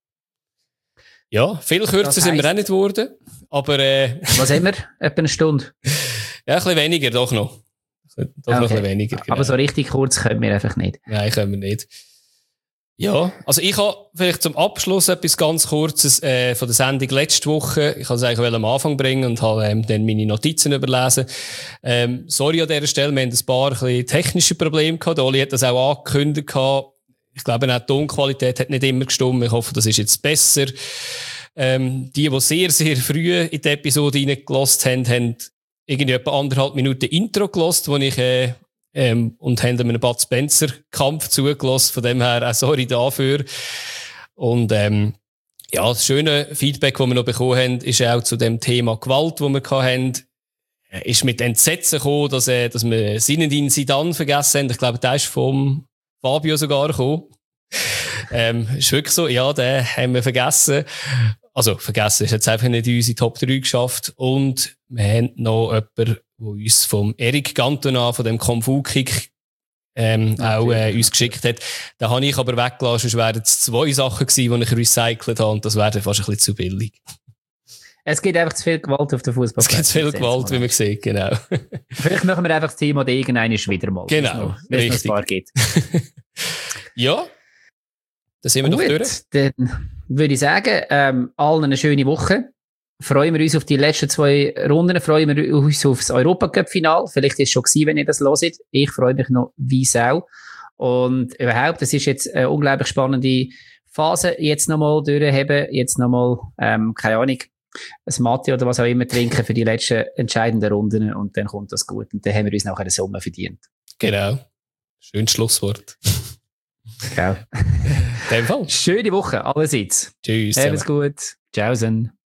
Ja, viel kürzer sind wir auch nicht geworden. Aber, äh, was haben wir? Etwa eine Stunde? Ja, ein bisschen weniger, doch noch. Doch okay. noch ein bisschen weniger. Genau. Aber so richtig kurz können wir einfach nicht. Nein, können wir nicht. Ja, also ich habe vielleicht zum Abschluss etwas ganz Kurzes äh, von der Sendung letzte Woche. Ich wollte es eigentlich am Anfang bringen und habe ähm, dann meine Notizen überlesen. Ähm, sorry an dieser Stelle, wir haben ein paar ein bisschen technische Probleme gehabt. Der Oli hat das auch angekündigt gehabt. Ich glaube, auch die Tonqualität hat nicht immer gestimmt. Ich hoffe, das ist jetzt besser. Ähm, die, die sehr, sehr früh in die Episode reingelassen haben, haben irgendwie etwa anderthalb Minuten Intro gelassen, wo ich, äh, ähm, und haben einem Bud Spencer Kampf zugelassen. Von dem her auch sorry dafür. Und, ähm, ja, das schöne Feedback, das wir noch bekommen haben, ist auch zu dem Thema Gewalt, das wir hatten. Ist mit Entsetzen gekommen, dass, äh, dass wir Zinedine Zidane vergessen haben. Ich glaube, der ist vom Fabio sogar gekommen. ähm, ist wirklich so, ja, den haben wir vergessen. Also, vergessen, ist jetzt einfach nicht in unsere Top drei geschafft. Und wir haben noch jemanden, der uns vom Eric Cantona, von dem Kung Fu Kick, ähm, auch, äh, uns geschickt hat. Den habe ich aber weggelassen, sonst wären es zwei Sachen gewesen, die ich recycelt habe, und das wäre fast ein bisschen zu billig. Es gibt einfach zu viel Gewalt auf der Fußballplatz. Es gibt zu viel Gewalt, wie man sieht, genau. Vielleicht machen wir einfach das Thema irgendeines wieder mal. Genau, wenn es noch ein paar gibt. Ja, dann sind wir doch durch. Dann würde ich sagen, ähm, allen eine schöne Woche. Freuen wir uns auf die letzten zwei Runden, freuen wir uns auf das Europacup-Final. Vielleicht ist es schon gewesen, wenn ihr das hört. Ich freue mich noch wie Sau. Und überhaupt, das ist jetzt eine unglaublich spannende Phase. Jetzt nochmal durchheben, jetzt nochmal, ähm, keine Ahnung, ein Mate oder was auch immer trinken für die letzten entscheidenden Runden, und dann kommt das gut. Und dann haben wir uns nachher eine Summe verdient. Genau. Schönes Schlusswort. Genau. In dem Fall. Schöne Woche allerseits. Tschüss. Alles gut. Tschaußen.